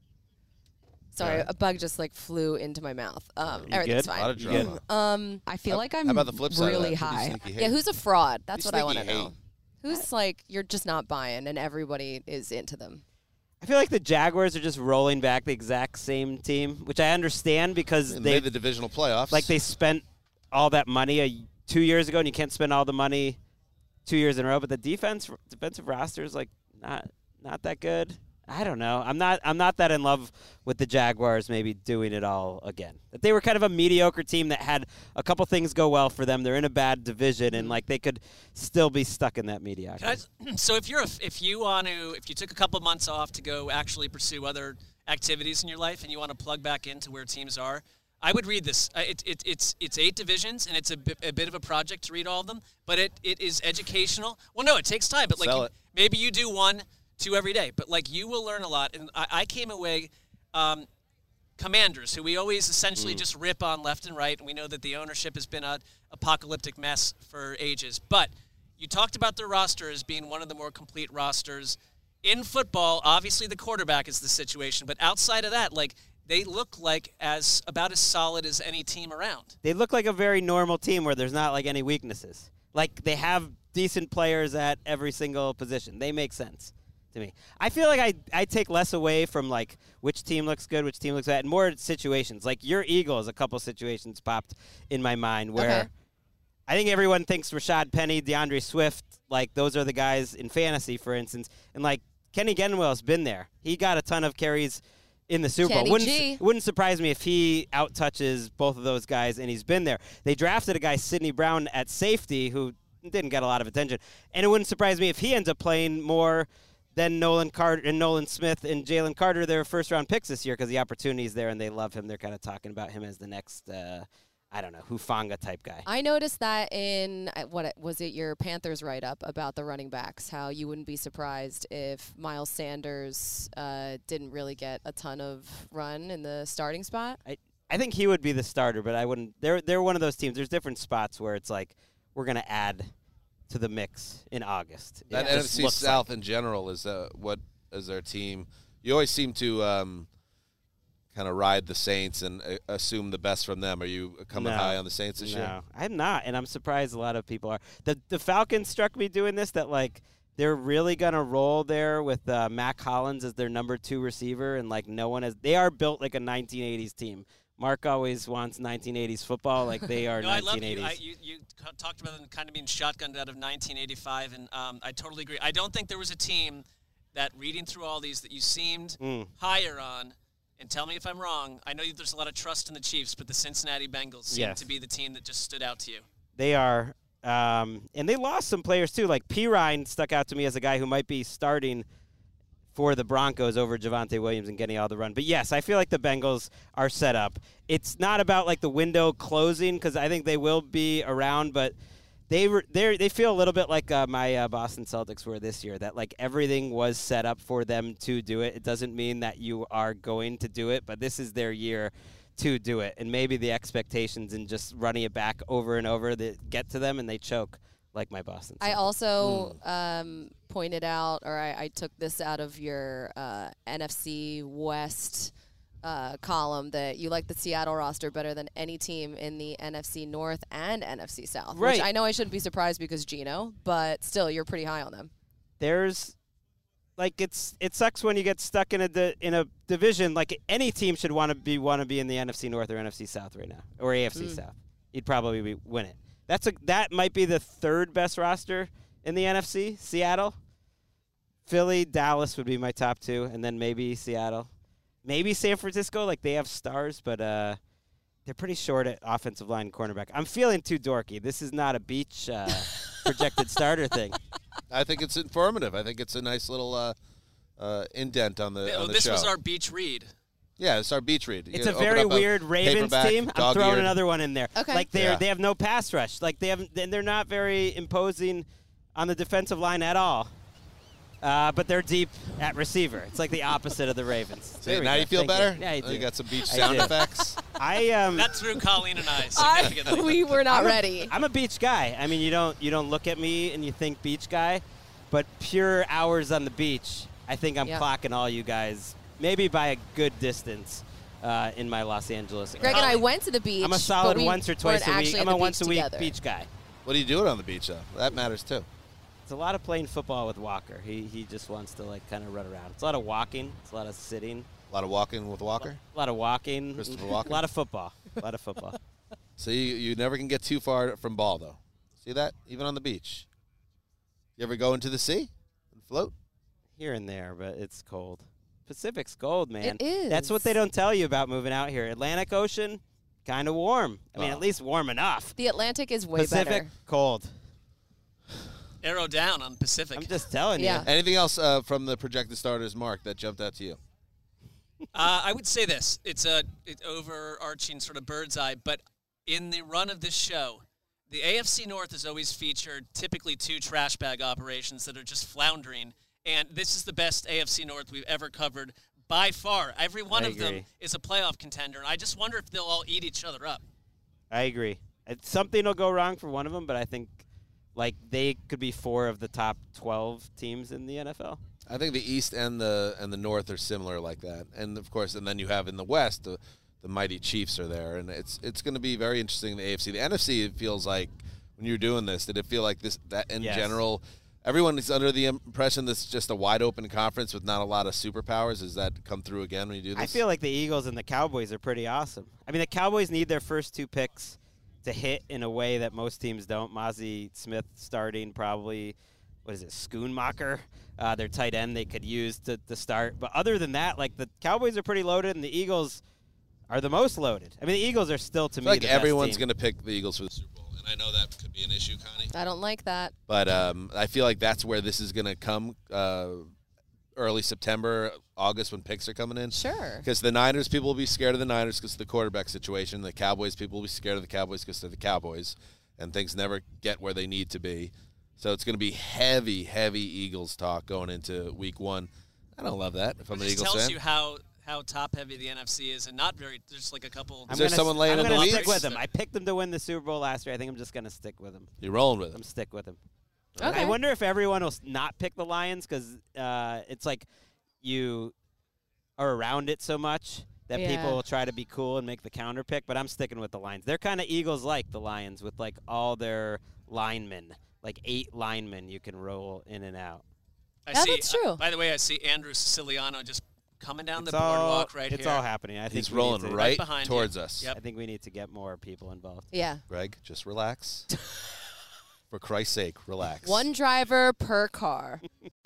Sorry, a bug just like flew into my mouth. Um, You everything's good? fine. A lot of drama. Um, I feel How- like how I'm about the flip side of really that? Who do you high. sneaky hate? yeah, who's a fraud? That's You what I want to sneaky know. Who's like you're just not buying, and everybody is into them. I feel like the Jaguars are just rolling back the exact same team, which I understand because They they made the divisional playoffs. like they spent all that money a, two years ago, and you can't spend all the money two years in a row. But the defense defensive roster is like not not that good. I don't know. I'm not I'm not that in love with the Jaguars maybe doing it all again. That they were kind of a mediocre team that had a couple things go well for them. They're in a bad division, and like they could still be stuck in that mediocrity. Can I, so if you're a, if you want to if you took a couple months off to go actually pursue other activities in your life and you want to plug back into where teams are, I would read this. Uh, it, it, it's it's eight divisions, and it's a, bi- a bit of a project to read all of them, but it, it is educational. Well, no, it takes time, but like Sell you, it. maybe you do one, two every day, but like you will learn a lot. And I, I came away. Um, Commanders, who we always essentially Mm. just rip on left and right, and we know that the ownership has been an apocalyptic mess for ages. But you talked about their roster as being one of the more complete rosters in football. Obviously, the quarterback is the situation, but outside of that, like they look like as about as solid as any team around. They look like a very normal team where there's not like any weaknesses. Like they have decent players at every single position. They make sense to me. I feel like I I take less away from like which team looks good, which team looks bad, and more situations. Like your Eagles, a couple situations popped in my mind where Okay. I think everyone thinks Rashad Penny, DeAndre Swift, like those are the guys in fantasy, for instance. And like Kenny Gainwell's been there. He got a ton of carries in the Super Kenny Bowl. Wouldn't, G. wouldn't surprise me if he outtouches both of those guys, and he's been there. They drafted a guy, Sidney Brown, at safety, who didn't get a lot of attention. And it wouldn't surprise me if he ends up playing more than Nolan Carter and Nolan Smith and Jalen Carter, their first-round picks this year, because the opportunity's there and they love him. They're kind of talking about him as the next, uh, I don't know, Hufanga type guy. I noticed that in uh, what it- was it your Panthers write-up about the running backs, how you wouldn't be surprised if Miles Sanders uh, didn't really get a ton of run in the starting spot. I, I think he would be the starter, but I wouldn't. They're they're one of those teams. There's different spots where it's like we're gonna add to the mix in August. It That just N F C looks South like. in general is uh, what is their team. You always seem to um, kind of ride the Saints and uh, assume the best from them. Are you coming No. high on the Saints this no, year? I'm not, and I'm surprised a lot of people are. The the Falcons struck me doing this that like they're really gonna roll there with uh, Mac Hollins as their number two receiver, and like no one has. They are built like a nineteen eighties team. Mark always wants nineteen eighties football, like they are No, I love nineteen eighties. you. I, you. You c- talked about them kind of being shotgunned out of nineteen eighty-five, and um, I totally agree. I don't think there was a team that, reading through all these, that you seemed Mm. higher on. And tell me if I'm wrong. I know there's a lot of trust in the Chiefs, but the Cincinnati Bengals seem Yes. to be the team that just stood out to you. They are, um, and they lost some players too. Like P. Ryan stuck out to me as a guy who might be starting for the Broncos over Javonte Williams and getting all the run. But yes, I feel like the Bengals are set up. It's not about like the window closing because I think they will be around, but they were they they feel a little bit like uh, my uh, Boston Celtics were this year. That like everything was set up for them to do it. It doesn't mean that you are going to do it, but this is their year to do it. And maybe the expectations and just running it back over and over that get to them and they choke like my Boston Celtics. I also um, pointed out, or I, I took this out of your uh, N F C West uh, column, that you like the Seattle roster better than any team in the N F C North and N F C South. Right. Which I know I shouldn't be surprised because Geno, but still, you're pretty high on them. There's like it's it sucks when you get stuck in a di- in a division. Like any team should want to be want to be in the N F C North or N F C South right now, or A F C Mm. South. You'd probably be, win it. That's a that might be the third best roster in the N F C. Seattle, Philly, Dallas would be my top two, and then maybe Seattle, maybe San Francisco. Like they have stars, but uh, they're pretty short at offensive line cornerback. I'm feeling too dorky. This is not a beach uh, projected starter thing. I think it's informative. I think it's a nice little uh, uh, indent on the, Oh, on the this show. was our beach read. Yeah, it's our beach read. It's You a open very up a weird Ravens paperback, team. I'm dog-eared. throwing another one in there. Okay. Like they Yeah. they have no pass rush. Like they have they're not very imposing on the defensive line at all. Uh, but they're deep at receiver. It's like the opposite of the Ravens. See, There we now go. you feel Thank better? Yeah, I Oh, do. you got some beach I sound do. effects? I um. That threw Colleen and I I, significantly. we were not I'm a- ready. I'm a beach guy. I mean, you don't you don't look at me and you think beach guy, but pure hours on the beach, I think I'm Yeah. clocking all you guys, maybe by a good distance, uh, in my Los Angeles. Greg and I went to the beach. I'm a but solid we once or twice weren't a week. actually I'm at a the once a beach week together. beach guy. What are you doing on the beach, though? That matters, too. It's a lot of playing football with Walker. He he just wants to like kind of run around. It's a lot of walking. It's a lot of sitting. A lot of walking with Walker? A lot of walking. Christopher Walker? A lot of football. A lot of football. So you, you never can get too far from ball, though. See that? Even on the beach. You ever go into the sea and float? Here and there, but it's cold. Pacific's cold, man. It is. That's what they don't tell you about moving out here. Atlantic Ocean, kind of warm. I mean, Oh. at least warm enough. The Atlantic is way Pacific, better. cold. Arrow down on Pacific. I'm just telling Yeah. you. Anything else uh, from the projected starters, Mark, that jumped out to you? Uh, I would say this. It's a it overarching sort of bird's eye, but in the run of this show, the A F C North has always featured typically two trash bag operations that are just floundering, and this is the best A F C North we've ever covered by far. Every one I of them agree. is a playoff contender, and I just wonder if they'll all eat each other up. I agree. It's, something will go wrong for one of them, but I think like they could be four of the top twelve teams in the N F L. I think the East and the and the North are similar like that, and of course, and then you have in the West the, the mighty Chiefs are there, and it's it's going to be very interesting in the A F C. The N F C, it feels like when you're doing this, did it feel like this that in Yes. general, everyone is under the impression this is just a wide open conference with not a lot of superpowers? Does that come through again when you do this? I feel like the Eagles and the Cowboys are pretty awesome. I mean, the Cowboys need their first two picks to hit in a way that most teams don't. Mozzie Smith starting probably, what is it, Schoonmaker, uh, their tight end they could use to, to start. But other than that, like the Cowboys are pretty loaded and the Eagles are the most loaded. I mean, the Eagles are still to I me feel like the best everyone's team. going to pick the Eagles for the Super Bowl, and I know that could be an issue, Connie. I don't like that. But um, I feel like that's where this is going to come uh, early September, August when picks are coming in. Sure. Because the Niners, people will be scared of the Niners because of the quarterback situation. The Cowboys, people will be scared of the Cowboys because they're the Cowboys, and things never get where they need to be. So it's going to be heavy, heavy Eagles talk going into week one. I don't love that if I'm It an just Eagles tells fan. you how, how top-heavy the N F C is and not very – there's like a couple – I'm there gonna, someone laying I'm in the gonna weeds? stick with them. I picked them to win the Super Bowl last year. I think I'm just going to stick with them. You're rolling with I'm them. stick with them. Okay. I wonder if everyone will s- not pick the Lions because uh, it's like you are around it so much that Yeah. people will try to be cool and make the counter pick. But I'm sticking with the Lions. They're kind of Eagles-like, the Lions, with like all their linemen, like eight linemen you can roll in and out. I Yeah, see, that's true. uh, by the way, I see Andrew Siciliano just coming down It's the all, boardwalk right it's here. all happening. I think He's we need rolling to- right, Right behind towards you. us. Yep. I think we need to get more people involved. Yeah. Greg, just relax. For Christ's sake, relax. One driver per car.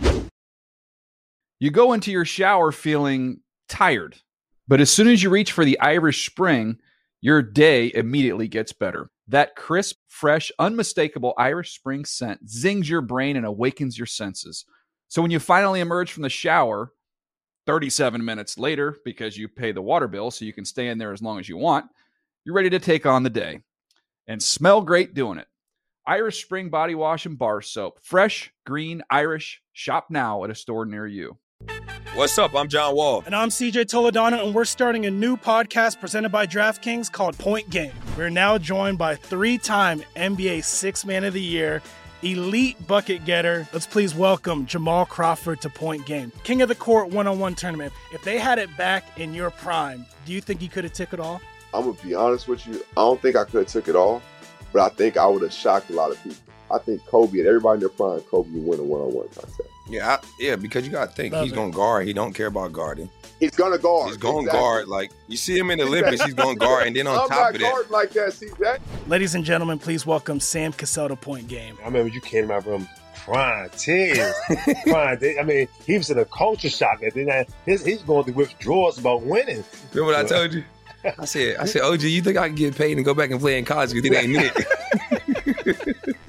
You go into your shower feeling tired, but as soon as you reach for the Irish Spring, your day immediately gets better. That crisp, fresh, unmistakable Irish Spring scent zings your brain and awakens your senses. So when you finally emerge from the shower, thirty-seven minutes later, because you pay the water bill so you can stay in there as long as you want, you're ready to take on the day and smell great doing it. Irish Spring Body Wash and Bar Soap. Fresh, green, Irish. Shop now at a store near you. What's up? I'm John Wall. And I'm C J Toledano, and we're starting a new podcast presented by DraftKings called Point Game. We're now joined by three-time N B A Sixth Man of the Year, elite bucket getter. Let's please welcome Jamal Crawford to Point Game. King of the Court one-on-one tournament. If they had it back in your prime, do you think you could have took it all? I'm going to be honest with you. I don't think I could have took it all, but I think I would have shocked a lot of people. I think Kobe and everybody in their prime, Kobe would win a one-on-one contest. Yeah, I, yeah, because you got to think Love he's it. going to guard. He don't care about guarding. He's going to guard. He's going to Exactly. guard. Like, you see him in the Olympics, he's going to guard. And then on I'm top not of that, guarding like that, C J. Ladies and gentlemen, please welcome Sam Cassell to Point Game. I remember you came out from prime ten. prime. I mean, he was in a culture shock. And then his, he's going through withdrawals about winning. remember what I told you? I said, I said, O G, you think I can get paid and go back and play in college because it ain't it?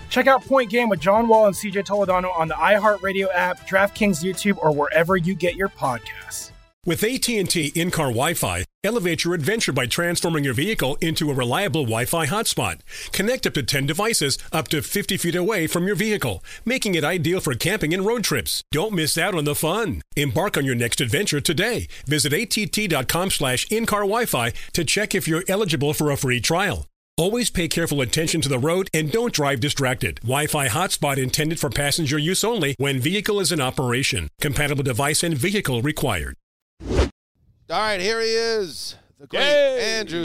Check out Point Game with John Wall and C J Toledano on the iHeartRadio app, DraftKings YouTube, or wherever you get your podcasts. With A T and T in-car Wi-Fi, elevate your adventure by transforming your vehicle into a reliable Wi-Fi hotspot. Connect up to ten devices up to fifty feet away from your vehicle, making it ideal for camping and road trips. Don't miss out on the fun. Embark on your next adventure today. Visit att.com slash in-car Wi-Fi to check if you're eligible for a free trial. Always pay careful attention to the road and don't drive distracted. Wi-Fi hotspot intended for passenger use only when vehicle is in operation. Compatible device and vehicle required. All right, here he is, the great Yay! Andrew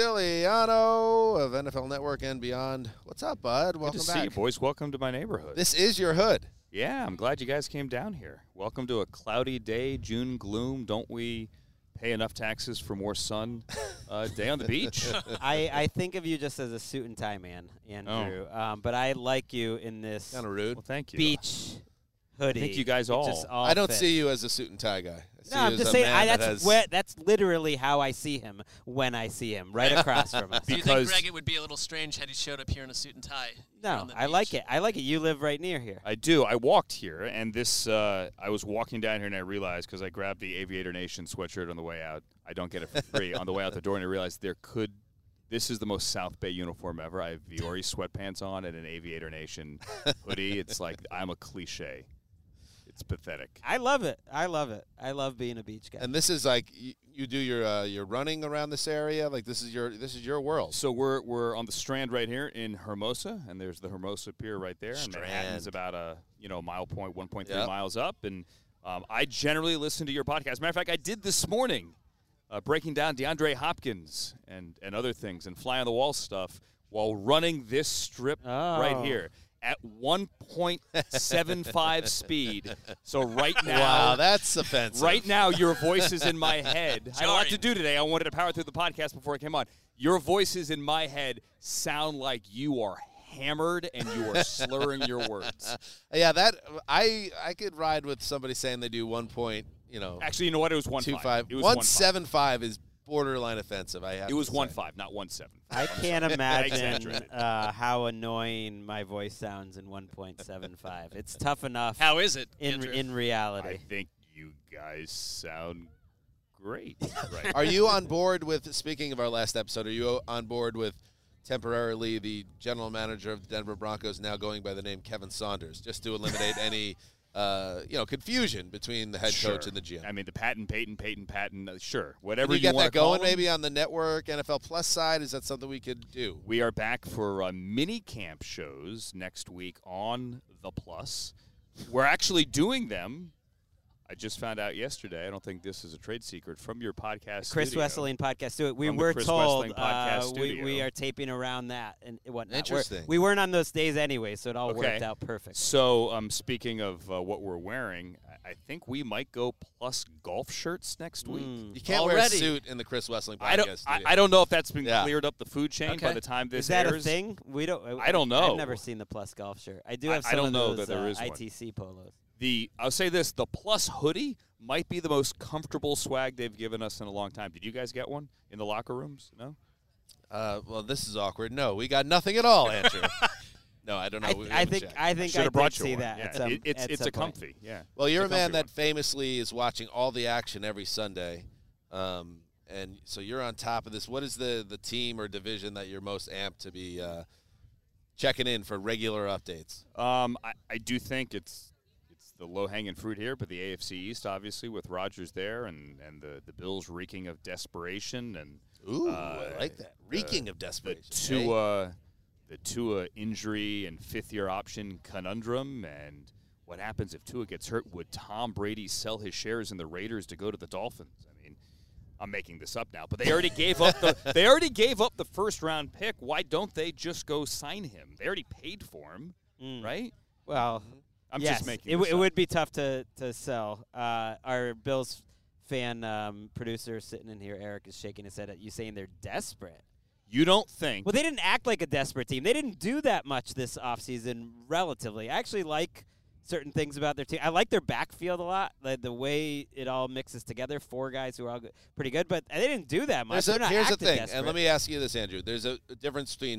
Siciliano of N F L Network and beyond. What's up, bud? Welcome Good to back. see you, boys. Welcome to my neighborhood. This is your hood. Yeah, I'm glad you guys came down here. Welcome to a cloudy day, June gloom. Don't we pay enough taxes for more sun uh, day on the beach? I, I think of you just as a suit and tie man, Andrew. Oh. Um, but I like you in this kind of rude. Well, thank you. Beach hoodie. I think you guys all. all I don't fit. see you as a suit and tie guy. I see No, you I'm as just a saying. man I, that that's has- where, that's literally how I see him when I see him, right across from us. Do you think, Greg, it would be a little strange had he showed up here in a suit and tie? No, I like it. I like it. You live right near here. I do. I walked here, and this, uh, I was walking down here, and I realized, because I grabbed the Aviator Nation sweatshirt on the way out, I don't get it for free, on the way out the door, and I realized there could, this is the most South Bay uniform ever. I have Viore sweatpants on and an Aviator Nation hoodie. It's like, I'm a cliche. It's pathetic. I love it. I love it. I love being a beach guy. And this is like you, you do your uh, your running around this area. Like this is your this is your world. So we're we're on the Strand right here in Hermosa, and there's the Hermosa Pier right there. And Manhattan's about a you know mile point one point three Yep. miles up. And um, I generally listen to your podcast. Matter of fact, I did this morning, uh, breaking down DeAndre Hopkins and and other things and fly on the wall stuff while running this strip right Oh. here at one point seven five speed. So right now, Wow, that's offensive. Right now, your voice is in my head. I had a lot to do today. I wanted to power through the podcast before I came on. Your voices in my head sound like you are hammered and you are slurring your words. Yeah, that I I could ride with somebody saying they do one point. You know, Actually, you know what? It was one two five. five. It was one one seven five is borderline offensive. I have It was to one say. five, not one seven. I can't I imagine exaggerated. uh, how annoying my voice sounds in one point seven five. It's tough enough. How is it, in Andrew? in reality? I think you guys sound great. Right. Are you on board with, speaking of our last episode, are you on board with temporarily the general manager of the Denver Broncos now going by the name Kevin Saunders, just to eliminate any, uh, you know, confusion between the head Sure. coach and the G M? I mean, the Patton, Peyton, Peyton, Patton, uh, sure. Whatever Can you you get want that to call going them. maybe on the network, N F L Plus side? Is that something we could do? We are back for uh, mini camp shows next week on the Plus. We're actually doing them. I just found out yesterday. I don't think this is a trade secret from your podcast. Chris studio. Wesseling podcast. Do it. We From the were Chris told Wesseling podcast uh, we, studio. we are taping around that and whatnot. We're- Interesting. We weren't on those days anyway, so it all Okay. worked out perfect. So, um, speaking of uh, what we're wearing, I- I think we might go plus golf shirts next week. You can't wear a suit in the Chris Wesseling podcast I don't. I, studio. I don't know if that's been Yeah. cleared up the food chain by Okay. the time this Is that airs. a thing? We don't. I don't know. I've never seen the Plus golf shirt. I do I- have I some don't of know those that there uh, is one. I T C polos. The I'll say this: the Plus hoodie might be the most comfortable swag they've given us in a long time. Did you guys get one in the locker rooms? No. Uh, well, this is awkward. No, we got nothing at all, Andrew. No, I don't know. I, We I haven't think checked. I think Should I have brought did you see one. that. Yeah. At some, It- it's at it's some a point. comfy. Yeah. Well, you're a It's comfy man that one. famously is watching all the action every Sunday, um, and so you're on top of this. What is the the team or division that you're most amped to be uh, checking in for regular updates? Um, I, I do think it's it's the low hanging fruit here, but the A F C East, obviously, with Rodgers there, and, and the, the Bills reeking of desperation, and Ooh, uh, I like that. Reeking the- of desperation. The Tua, the Tua injury and fifth year option conundrum, and what happens if Tua gets hurt? Would Tom Brady sell his shares in the Raiders to go to the Dolphins? I mean, I'm making this up now, but they already gave up the they already gave up the first round pick. Why don't they just go sign him? They already paid for him, Mm. right? Well, I'm yes, just making it, this w- it up. would be tough to to sell. Uh, our Bills fan um, producer sitting in here, Eric, is shaking his head at you, saying they're desperate. You don't think? Well, they didn't act like a desperate team. They didn't do that much this offseason, relatively. I actually like certain things about their team. I like their backfield a lot, the, the way it all mixes together. Four guys who are all good, pretty good, but they didn't do that much. There's a- They're not here's the acting thing, desperate. and let me ask you this, Andrew. There's a, a difference between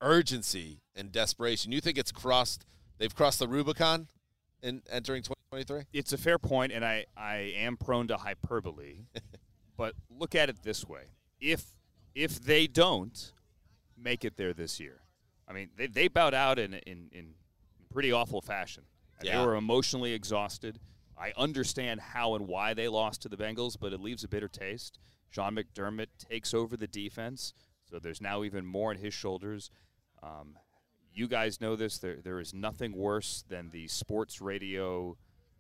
urgency and desperation. You think it's crossed? They've crossed the Rubicon in entering twenty twenty-three? It's a fair point, and I, I am prone to hyperbole. But look at it this way. If if they don't make it there this year, I mean, they, they bowed out in, in, in pretty awful fashion. Yeah. They were emotionally exhausted. I understand how and why they lost to the Bengals, but it leaves a bitter taste. Sean McDermott takes over the defense, so there's now even more on his shoulders. Um, you guys know this. There, there is nothing worse than the sports radio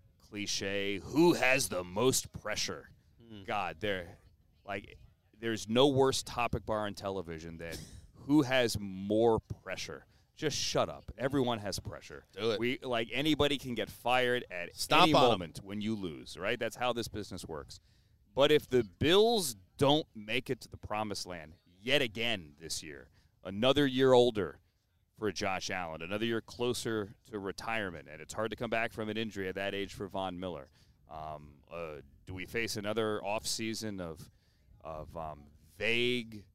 cliche, who has the most pressure? Mm. God, there, like, there's no worse topic bar on television than who has more pressure. Just shut up. Everyone has pressure. Do it. We like anybody can get fired at Stomp any on 'em. moment when you lose, right? That's how this business works. But if the Bills don't make it to the promised land yet again this year, another year older for Josh Allen, another year closer to retirement, and it's hard to come back from an injury at that age for Von Miller. Um, uh, do we face another offseason of of um, vague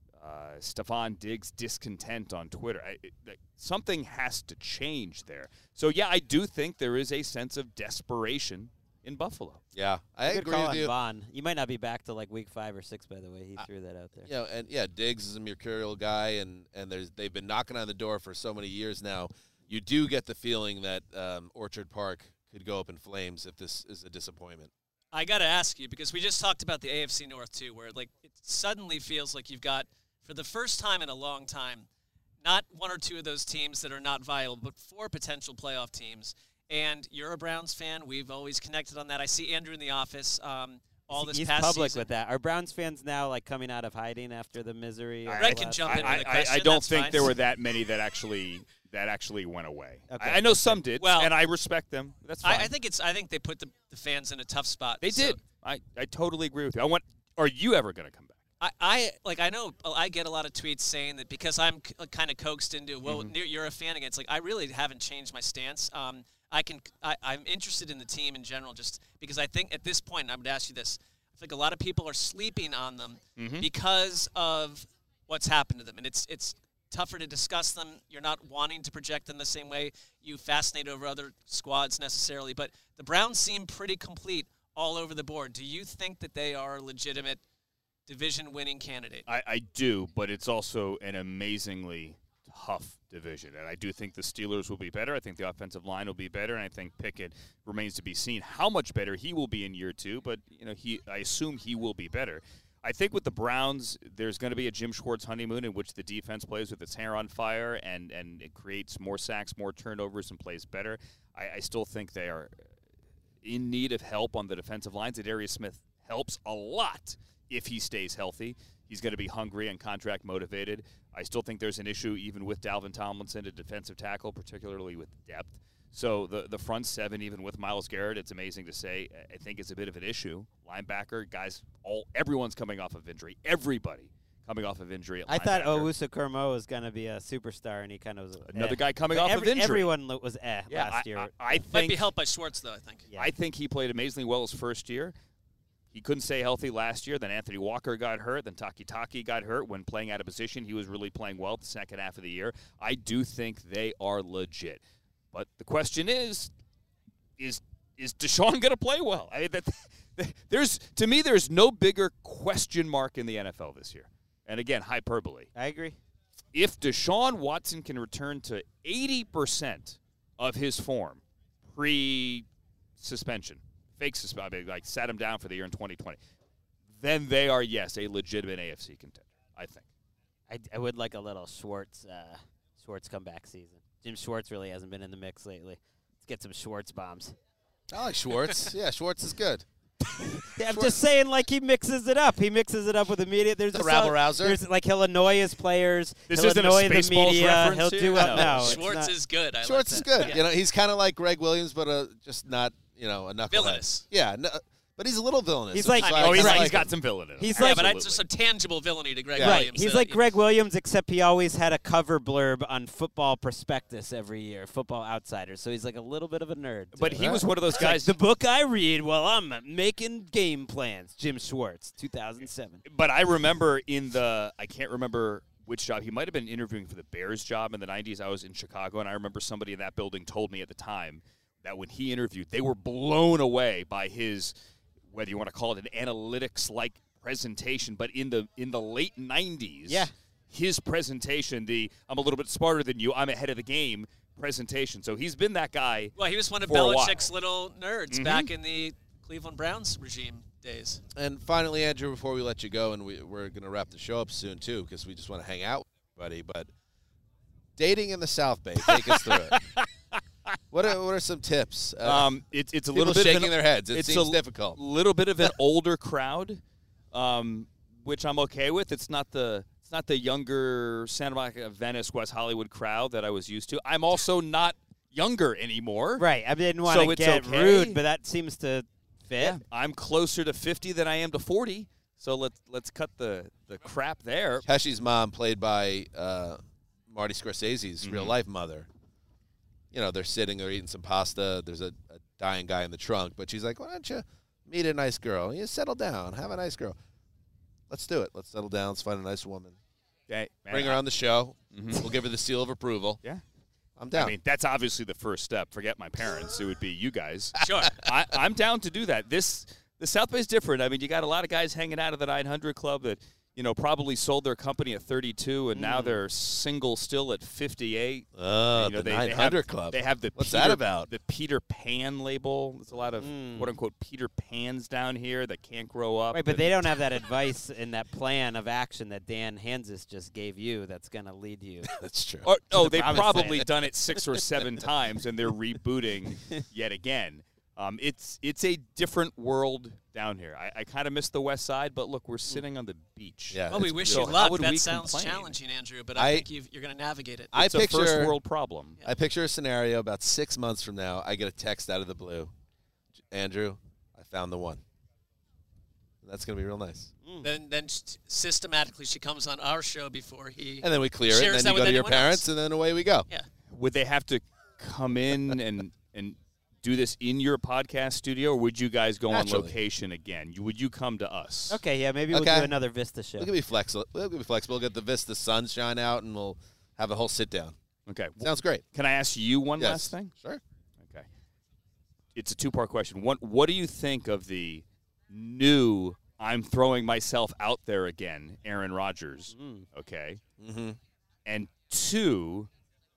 Uh, Stephon Diggs discontent on Twitter? I, it, something has to change there. So, yeah, I do think there is a sense of desperation in Buffalo. Yeah, I Good agree call with on you. Vaughn. You might not be back to like week five or six, by the way. He threw that out there. You know, and yeah, Diggs is a mercurial guy, and and there's they've been knocking on the door for so many years now. You do get the feeling that um, Orchard Park could go up in flames if this is a disappointment. I got to ask you, because we just talked about the A F C North too, where like it suddenly feels like you've got, for the first time in a long time, not one or two of those teams that are not viable, but four potential playoff teams. And you're a Browns fan. We've always connected on that. I see Andrew in the office um, all this He's past public season. with that. Are Browns fans now like coming out of hiding after the misery? of Red the can last- jump in I, with a I, question. I don't That's think fine. there were that many that actually that actually went away. Okay. I, I know some did, Well, and I respect them. That's fine. I, I think it's. I think they put the, the fans in a tough spot. they So did. I, I totally agree with you. I want. Are you ever going to come back? I, I like. I know. I get a lot of tweets saying that because I'm c- kind of coaxed into. Well, Mhm. you're- you're a fan again. It's like I really haven't changed my stance. Um, I can. I, I'm interested in the team in general, just because I think at this point, and I would ask you this. I think a lot of people are sleeping on them Mhm. because of what's happened to them, and it's it's tougher to discuss them. You're not wanting to project them the same way you fascinate over other squads necessarily, but the Browns seem pretty complete all over the board. Do you think that they are a legitimate division-winning candidate? I, I do, but it's also an amazingly tough division, and I do think the Steelers will be better. I think the offensive line will be better, and I think Pickett remains to be seen how much better he will be in year two. But you know, he I assume he will be better. I think with the Browns, there's going to be a Jim Schwartz honeymoon in which the defense plays with its hair on fire and and it creates more sacks, more turnovers, and plays better. I, I still think they are in need of help on the defensive line. Zadarius Smith helps a lot if he stays healthy. He's going to be hungry and contract motivated. I still think there's an issue even with Dalvin Tomlinson, a defensive tackle, particularly with depth. So the the front seven, even with Myles Garrett, it's amazing to say, I think it's a bit of an issue. Linebacker, guys, all everyone's coming off of injury. Everybody coming off of injury at I thought linebacker. Owusu Kormo was going to be a superstar, and he kind of was Another eh. guy coming But off every, of injury. Everyone lo- was eh Yeah, last I- year. I, I think Might be helped by Schwartz, though, I think. I think he played amazingly well his first year. He couldn't stay healthy last year. Then Anthony Walker got hurt. Then Taki Taki got hurt when playing out of position. He was really playing well the second half of the year. I do think they are legit. But the question is, is is Deshaun going to play well? I mean, that, there's to me, there's no bigger question mark in the N F L this year. And again, hyperbole. I agree. If Deshaun Watson can return to eighty percent of his form pre-suspension, fake suspension, like sat him down for the year in twenty twenty, then they are, yes, a legitimate A F C contender, I think. I, I would like a little Schwartz uh, Schwartz comeback season. Jim Schwartz really hasn't been in the mix lately. Let's get some Schwartz bombs. I like Schwartz. Yeah, Schwartz is good. Yeah, I'm just saying, like, he mixes it up. He mixes it up with the media. There's It's a a song- rabble-rouser. There's like he'll annoy his players. This he'll isn't a annoy the Spaceballs media. reference He'll here? do No. what? No, it's Schwartz not. is good. I Schwartz like is that. good. Yeah. You know, he's kind of like Greg Williams, but uh, just not, you know, enough. Villainous. Yeah, no, but he's a little villainous. He's which like- is why Oh, I he's, kinda he's like got him. some villain in him. He's Yeah, like but it's just a tangible villainy to Greg Yeah. Right, Williams. he's uh, like you- Greg Williams, except he always had a cover blurb on Football Prospectus every year, Football Outsiders. So he's like a little bit of a nerd. But too. he was one of those It's like guys. the book I read while I'm making game plans. Jim Schwartz, two thousand seven. But I remember in the, I can't remember which job. He might have been interviewing for the Bears job in the nineties. I was in Chicago, and I remember somebody in that building told me at the time that when he interviewed, they were blown away by his, whether you want to call it an analytics-like presentation, but in the in the late nineties, yeah. his presentation, the I'm a little bit smarter than you, I'm ahead of the game presentation. So he's been that guy. Well, he was one of for a while. Belichick's little nerds Mhm. back in the Cleveland Browns regime days. And finally, Andrew, before we let you go, and we, we're going to wrap the show up soon, too, because we just want to hang out with everybody, but dating in the South Bay, take us through it. What are, what are some tips? Uh, Um, it, it's a people little bit shaking of an, their heads. It it's seems a difficult. little bit of an older crowd, um, which I'm okay with. It's not the it's not the younger Santa Monica, Venice, West Hollywood crowd that I was used to. I'm also not younger anymore. Right. I didn't want to so it's get okay. rude, but that seems to fit. Yeah, I'm closer to fifty than I am to forty. So let's let's cut the, the crap there. Pesci's mom, played by uh, Marty Scorsese's Mhm. real-life mother. You know, they're sitting, they're eating some pasta. There's a, a dying guy in the trunk. But she's like, why don't you meet a nice girl? You settle down. Have a nice girl. Let's do it. Let's settle down. Let's find a nice woman. Okay, Bring her on the show. We'll give her the seal of approval. Yeah. I'm down. I mean, that's obviously the first step. Forget my parents. It would be you guys. Sure. I, I'm down to do that. This the South Bay is different. I mean, you got a lot of guys hanging out of the nine hundred Club that, you know, probably sold their company at thirty-two, and now they're single still at fifty-eight. Uh, you know, the they, nine they hundred have, Club. They have the What's Peter, that about? The Peter Pan label. There's a lot of quote unquote Peter Pans down here that can't grow up. Right, but and- they don't have that advice in that plan of action that Dan Hansis just gave you that's going to lead you. That's true. Or, to oh, the they've promised probably land. done it six or seven times, and they're rebooting yet again. Um, it's it's a different world down here. I, I kind of miss the West Side, but look, we're sitting on the beach. Yeah, Well, we it's wish real. you How luck. would That we sounds complain? challenging, Andrew, but I, I- think you've, you're going to navigate it. I It's a picture first world problem. I picture a scenario about six months from now. I get a text out of the blue. Andrew, I found the one. That's going to be real nice. Then, then s- systematically she comes on our show before he And then we clear it, shares and that then you go with to your anyone parents, else. and then away we go. Yeah. Would they have to come in and and do this in your podcast studio, or would you guys go Naturally. on location again? You, would you come to us? Okay, yeah, maybe we'll Okay. do another Vista show. We can be flexible. We'll be flexible. We'll get the Vista sunshine out, and we'll have a whole sit down. Okay. Sounds great. Can I ask you one Yes. last thing? Sure. Okay. It's a two-part question. One, what do you think of the new I'm throwing myself out there again, Aaron Rodgers? Mm. Okay. Mm-hmm. And two,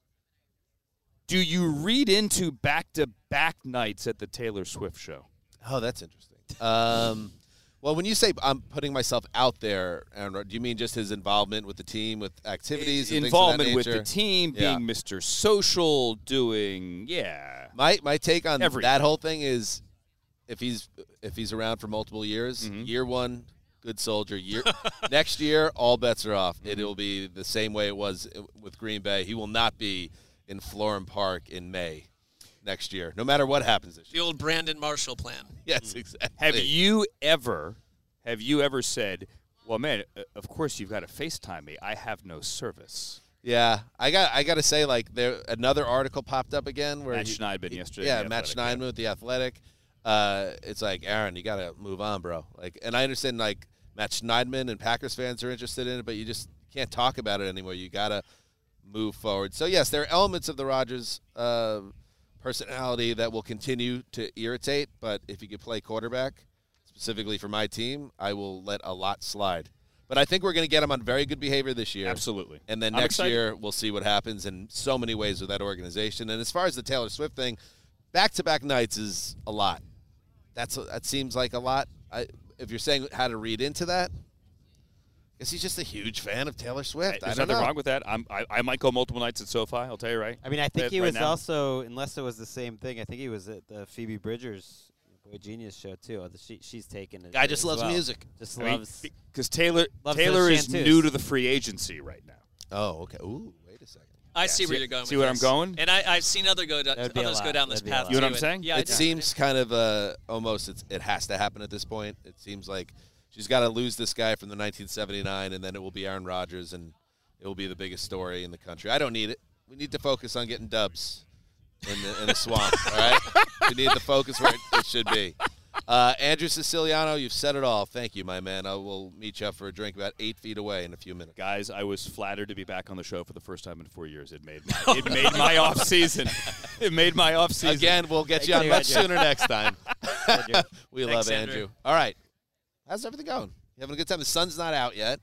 do you read into back-to-back nights at the Taylor Swift show? Oh, that's interesting. Um, well, when you say I'm putting myself out there, Aaron, do you mean just his involvement with the team, with activities, and Involvement things with of that the nature? team, Yeah. being Mister Social, doing, yeah. My my take on Everything. that whole thing is, if he's if he's around for multiple years, Mm-hmm. year one, good soldier. Year next year, all bets are off. Mm-hmm. It will be the same way it was with Green Bay. He will not be in Florham Park in May next year, no matter what happens this The year. old Brandon Marshall plan. Yes, exactly. Have you ever, have you ever said, well, man, uh, of course you've got to FaceTime me. I have no service. Yeah, I got I got to say, like, there another article popped up again where Matt he- Schneidman yesterday Yeah, in The Matt Athletic, yeah. Schneidman with the Athletic. Uh, it's like, Aaron, you got to move on, bro. Like, and I understand, like, Matt Schneidman and Packers fans are interested in it, but you just can't talk about it anymore. You got to move forward. So yes, there are elements of the Rodgers uh, personality that will continue to irritate, but if you could play quarterback, specifically for my team, I will let a lot slide. But I think we're going to get him on very good behavior this year. Absolutely. And then I'm next excited. year, we'll see what happens in so many ways with that organization. And as far as the Taylor Swift thing, back-to-back nights is a lot. That's That seems like a lot. I, if you're saying how to read into that, I guess he's just a huge fan of Taylor Swift. I There's don't nothing know. won with that. I'm, I, I might go multiple nights at SoFi. I'll tell you right. I mean, I think Right- he right was now. also, unless it was the same thing, I think he was at the Phoebe Bridgers Boy Genius show too. The, she, she's taken it. Guy just as loves well. music. Just I mean, loves. because Taylor loves Taylor those is chanteuse. new to the free agency right now. Oh, okay. Ooh, wait a second. I Yeah, see where see- you're going. see with where I'm this. going? And I, I've seen other go down, That'd be a others go lot. down this That'd be a path. lot. You know what too. I'm saying? And- Yeah, I it do. seems kind of uh, almost it's, it has to happen at this point. It seems like she's got to lose this guy from the nineteen seventy-nine, and then it will be Aaron Rodgers, and it will be the biggest story in the country. I don't need it. We need to focus on getting dubs in the, in the swamp, all right? We need the focus where it, it should be. Uh, Andrew Siciliano, you've said it all. Thank you, my man. I will meet you up for a drink about eight feet away in a few minutes. Guys, I was flattered to be back on the show for the first time in four years. It made my, it made my off season. It made my off season. Again, we'll get you on much sooner next time. We Thanks, love Andrew. Andrew. All right. How's everything going? You having a good time? The sun's not out yet.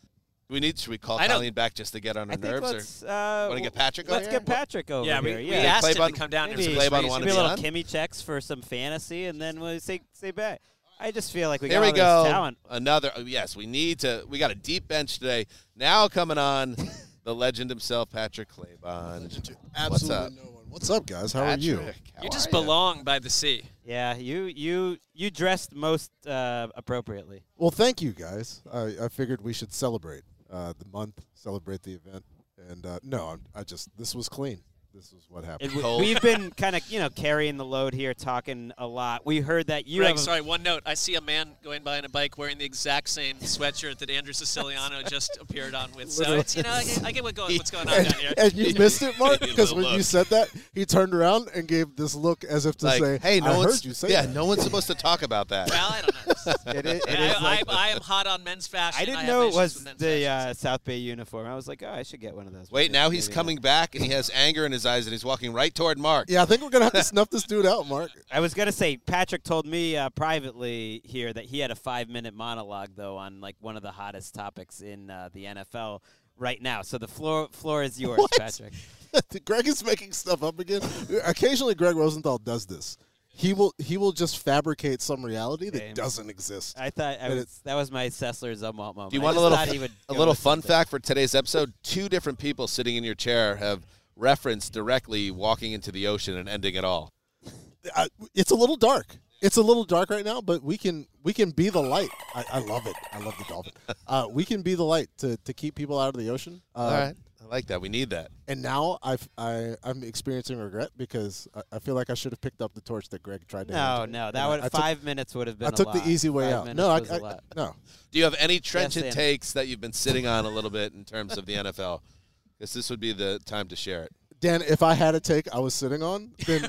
Do we need? Should we call I don't- Colleen back just to get on her I think nerves? let's, or uh, want to get Patrick over Let's here? get Patrick over Yeah, we- here. we yeah, asked him to Claybon- come down here Maybe, for some maybe reason. a be little on? Kimmy checks for some fantasy, and then we'll say say back. I just feel like we Here got we all go. this talent. Another. oh, Yes, we need to. We got a deep bench today. Now coming on, the legend himself, Patrick Claybon. What's up? no one. What's up, guys? How are you? Patrick, how You are just ya? belong by the sea. Yeah, you you you dressed most uh, appropriately. Well, thank you, guys. I, I figured we should celebrate uh, the month, celebrate the event, and uh, no, I'm, I just this was clean. This is what happened. And we, we've been kind of you know carrying the load here, talking a lot. We heard that you Greg, have a- sorry, one note. I see a man going by on a bike wearing the exact same sweatshirt that Andrew Siciliano just appeared on with. So Literally. it's, you know, I get, I get what go, what's going on and, down here. and you missed it, Mark, because when Look. you said that, he turned around and gave this look as if to Like, say, hey, no I one's, heard you say yeah, that. no one's supposed to talk about that. Well, I don't know. It is- it I, is like- I, I am hot on men's fashion. I didn't have know it issues was with men's the fashion. uh, South Bay uniform. I was like, oh, I should get one of those. Wait, now he's Maybe coming back and he has anger in his eyes and he's walking right toward Mark. Yeah, I think we're gonna have to snuff this dude out, Mark. I was gonna say Patrick told me uh, privately here that he had a five-minute monologue though on like one of the hottest topics in uh, the N F L right now. So the floor floor is yours, What? Patrick. Greg is making stuff up again. Occasionally, Greg Rosenthal does this. He will he will just fabricate some reality that Same. doesn't exist. I thought I And was, it- that was my Sessler Zumwalt moment. Do you I want a just little thought he would a go little with fun something. fact for today's episode? Two different people sitting in your chair have referenced directly walking into the ocean and ending it all. I, it's a little dark. It's a little dark right now, but we can we can be the light. I, I love it. I love the dolphin. Uh, we can be the light to, to keep people out of the ocean. Uh, All right. I like that. We need that. And now I've, I I'm experiencing regret because I, I feel like I should have picked up the torch that Greg tried to. No, hand. no, And that I- would I took- five minutes would have been. I took a the lot. easy way Five out. minutes No, I, was a I, lot. no. Do you have any trenchant Andy. takes that you've been sitting on a little bit in terms of the N F L? Because this would be the time to share it. Dan, if I had a take I was sitting on, then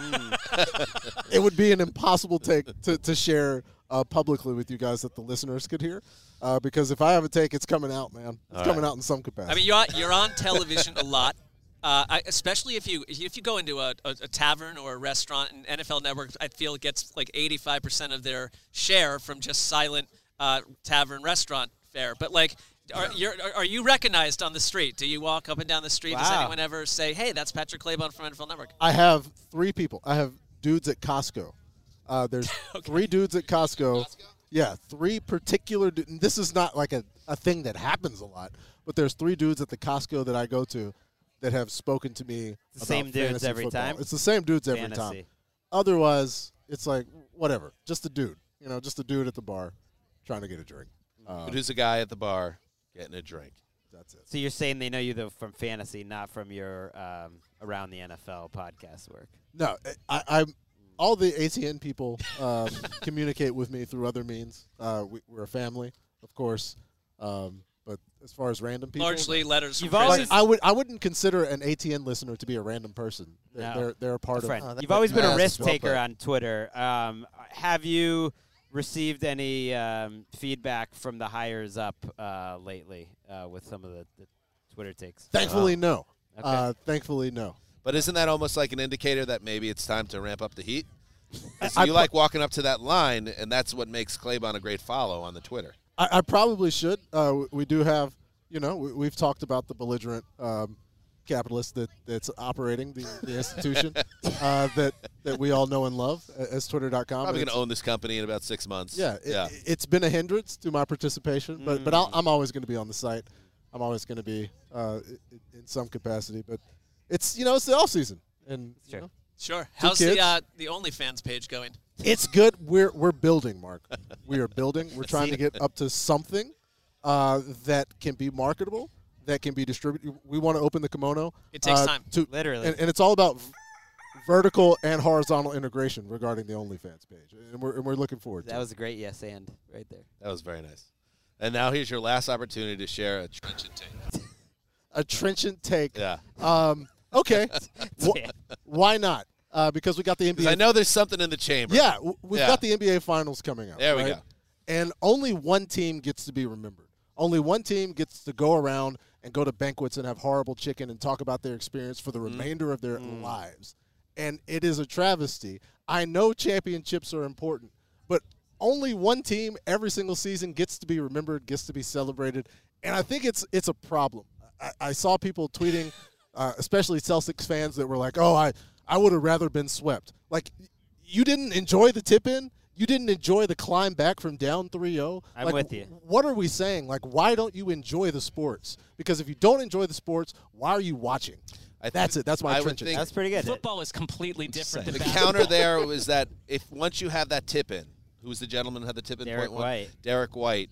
it would be an impossible take to, to share uh, publicly with you guys that the listeners could hear. Uh, because if I have a take, it's coming out, man. It's All coming right. out in some capacity. I mean, you're you're on television a lot, uh, I, especially if you if you go into a, a, a tavern or a restaurant. And N F L Network, I feel, gets like eighty-five percent of their share from just silent uh, tavern restaurant fare. But like, are you're, are you recognized on the street? Do you walk up and down the street? Does Wow. anyone ever say, "Hey, that's Patrick Claybon from N F L Network"? I have three people. I have dudes at Costco. Uh, there's three dudes at Costco. Yeah, three particular. Du- this is not like a, a thing that happens a lot, but there's three dudes at the Costco that I go to that have spoken to me. The about same dudes fantasy every football. time? It's the same dudes every time. Fantasy. Otherwise, it's like whatever, just a dude. You know, just a dude at the bar trying to get a drink. Uh, But who's a guy at the bar getting a drink? That's it. So you're saying they know you though from fantasy, not from your um, around the N F L podcast work. No, I, I'm. All the A T N people um, communicate with me through other means. Uh, we, we're a family, of course, um, but as far as random people, Largely letters from You've prison. always- I would I wouldn't consider an A T N listener to be a random person. They're No. they're, they're a part A friend. of. You've always been a Yes, risk well taker put. on Twitter. Um, have you received any um, feedback from the hires up uh, lately uh, with some of the, the Twitter takes? Thankfully, no. Okay. Uh, thankfully, no. But isn't that almost like an indicator that maybe it's time to ramp up the heat? So I- you like walking up to that line, and that's what makes Claybon a great follow on the Twitter. I, I probably should. Uh, we, we do have, you know, we, we've talked about the belligerent um, capitalist that, that's operating the, the institution uh, that that we all know and love as Twitter dot com. Probably going It's- to own this company in about six months. Yeah, it, yeah. it's been a hindrance to my participation, but but I'll, I'm always going to be on the site. I'm always going to be uh, i- in some capacity. But it's you know it's the off season, and you know, Sure. two How's kids. the uh, the OnlyFans page going? It's good. We're we're building, Mark. We are building. We're trying to get up to something uh, that can be marketable, that can be distributed. We want to open the kimono. It takes uh, time. to Literally. and, and it's all about v- vertical and horizontal integration regarding the OnlyFans page, and we're and we're looking forward. That to was a great yes and right there. That was very nice. And now here's your last opportunity to share a trenchant take. a trenchant take. Yeah. Um, okay. Wh- why not? uh, because we got the N B A. I know there's something in the chamber. Yeah, w- we've Yeah. got the N B A Finals coming up. There we right? go. And only one team gets to be remembered. Only one team gets to go around and go to banquets and have horrible chicken and talk about their experience for the Mm. remainder of their lives. And it is a travesty. I know championships are important, but only one team every single season gets to be remembered, gets to be celebrated. And I think it's it's a problem. I, I saw people tweeting, uh, especially Celtics fans, that were like, oh, I, I would have rather been swept. Like, you didn't enjoy the tip-in? You didn't enjoy the climb back from down three oh? I'm like, with you. What are we saying? Like, why don't you enjoy the sports? Because if you don't enjoy the sports, why are you watching? I That's it. That's my I would trench. think- That's pretty good. Football is completely different than The basketball. counter there was that if once you have that tip in, who's the gentleman who had the tip in? Derek point one? White. Derek White.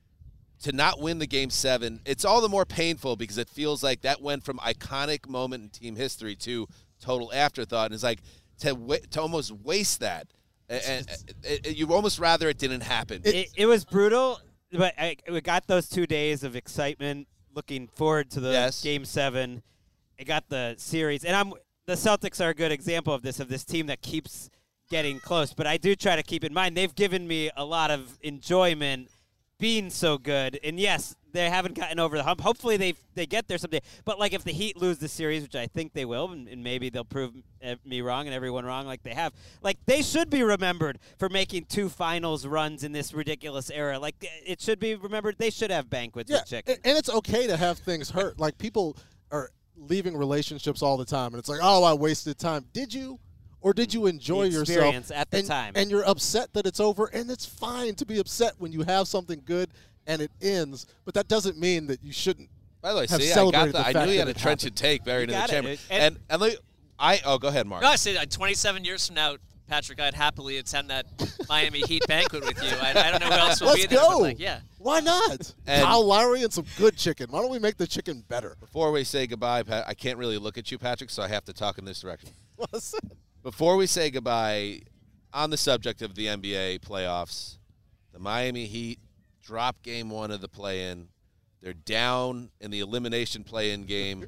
To not win the game seven, it's all the more painful because it feels like that went from iconic moment in team history to total afterthought. And it's like to wa- to almost waste that, and, and you almost rather it didn't happen. It, it was brutal, but I, we got those two days of excitement, looking forward to the Yes. game seven. I got the series, and I'm the Celtics are a good example of this, of this team that keeps getting close. But I do try to keep in mind they've given me a lot of enjoyment being so good. And yes, they haven't gotten over the hump. Hopefully they they get there someday. But like if the Heat lose the series, which I think they will, and, and maybe they'll prove uh, me wrong and everyone wrong like they have, like they should be remembered for making two finals runs in this ridiculous era. Like it should be remembered. They should have banquets Yeah, with chicken. a- and it's okay to have things hurt. Like people are leaving relationships all the time, and it's like, oh, I wasted time. Did you? Or did you enjoy The yourself experience at the and, time. and you're upset that it's over, and it's fine to be upset when you have something good and it ends, but that doesn't mean that you shouldn't By the way, have see, I celebrated got the, the I fact knew he that had a it trenchant happened. take buried You in the got it. chamber. It- And and- and, let- I oh go ahead, Mark. No, I said uh, twenty-seven years from now, Patrick, I'd happily attend that Miami Heat banquet with you. I, I don't know who else will Let's be there. go. But like, yeah. Why not? And- Kyle Lowry and some good chicken. Why don't we make the chicken better? Before we say goodbye, Pat, I can't really look at you, Patrick, so I have to talk in this direction. Listen. Before we say goodbye, on the subject of the N B A playoffs, the Miami Heat drop game one of the play-in. They're down in the elimination play-in game.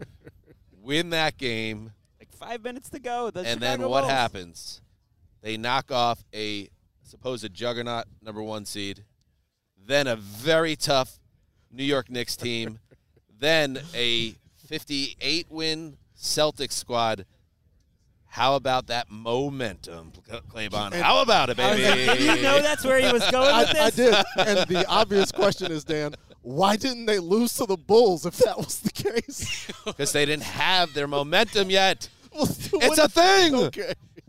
Win that game. Like five minutes to go. The and then Chicago what Bulls. happens? They knock off a supposed juggernaut number one seed, then a very tough New York Knicks team, then a fifty-eight win Celtics squad. How about that momentum, Claybon? How about it, baby? Did you know that's where he was going I, with this? I did. And the obvious question is, Dan, why didn't they lose to the Bulls if that was the case? Because they didn't have their momentum yet. It's It's a thing. Okay.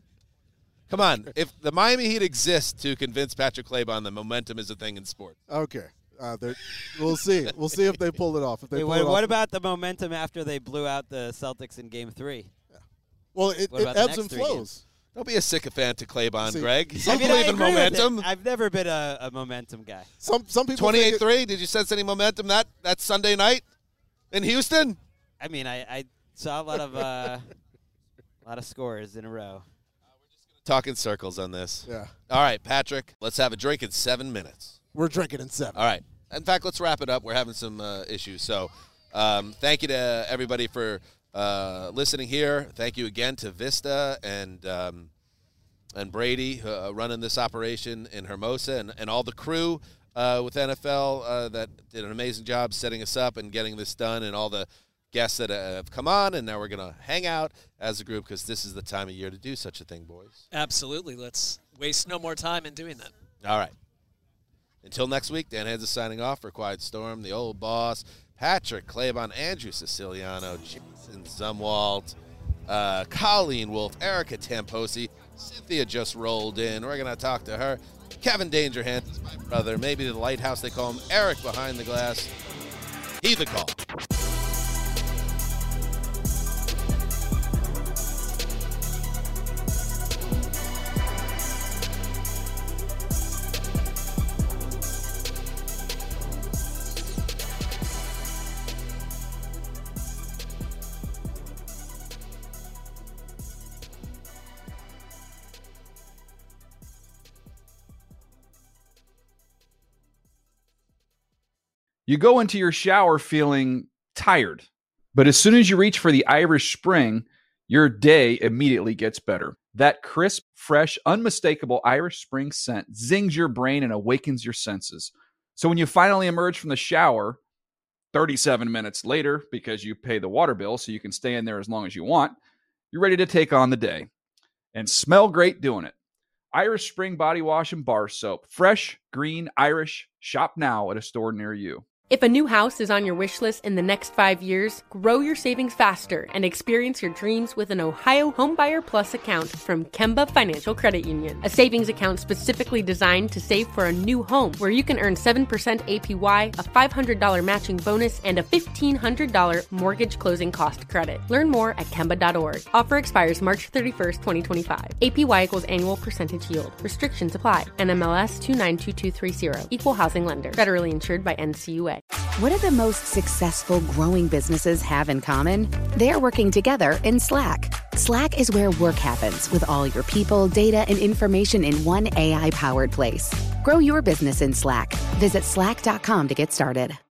Come on. If the Miami Heat exists to convince Patrick Claybon that momentum is a thing in sports. Okay. Uh, they're- we'll see. We'll see if they pull it off. If they Wait, pull what, it what off. about the momentum after they blew out the Celtics in Game Three? Well, it, What it about the ebbs next and three flows. games? Don't be a sycophant to Claybon, See, Greg. some You people- believe in agree with it. momentum. I've never been a, a momentum guy. Some some people twenty-eight think three. Did you sense any momentum that, that Sunday night in Houston? I mean, I, I saw a lot of uh, a lot of scores in a row. Talking circles on this. Yeah. All right, Patrick, let's have a drink in seven minutes. we're drinking in seven. All right. In fact, let's wrap it up. We're having some uh, issues. So um, thank you to everybody for uh, listening here. Thank you again to Vista and um, and Brady uh, running this operation in Hermosa and, and all the crew uh, with N F L uh, that did an amazing job setting us up and getting this done, and all the guests that have come on. And now we're going to hang out as a group because this is the time of year to do such a thing, boys. Absolutely. Let's waste no more time in doing that. All right. Until next week, Dan Hansa signing off for Quiet Storm, the old boss, Patrick Claybon, Andrew Siciliano, Jason Zumwalt, uh, Colleen Wolf, Erica Tamposi, Cynthia just rolled in. We're going to talk to her. Kevin Dangerhand, my brother, maybe the lighthouse they call him, Eric behind the glass. He the call. You go into your shower feeling tired, but as soon as you reach for the Irish Spring, your day immediately gets better. That crisp, fresh, unmistakable Irish Spring scent zings your brain and awakens your senses. So when you finally emerge from the shower thirty-seven minutes later, because you pay the water bill so you can stay in there as long as you want, you're ready to take on the day and smell great doing it. Irish Spring Body Wash and Bar Soap. Fresh, green, Irish. Shop now at a store near you. If a new house is on your wish list in the next five years, grow your savings faster and experience your dreams with an Ohio Homebuyer Plus account from Kemba Financial Credit Union. A savings account specifically designed to save for a new home where you can earn seven percent A P Y, a five hundred dollars matching bonus, and a fifteen hundred dollars mortgage closing cost credit. Learn more at Kemba dot org. Offer expires March thirty-first, twenty twenty-five. A P Y equals annual percentage yield. Restrictions apply. N M L S two nine two two three zero. Equal housing lender. Federally insured by N C U A. What do the most successful growing businesses have in common? They're working together in Slack. Slack is where work happens with all your people, data, and information in one A I-powered place. Grow your business in Slack. Visit slack dot com to get started.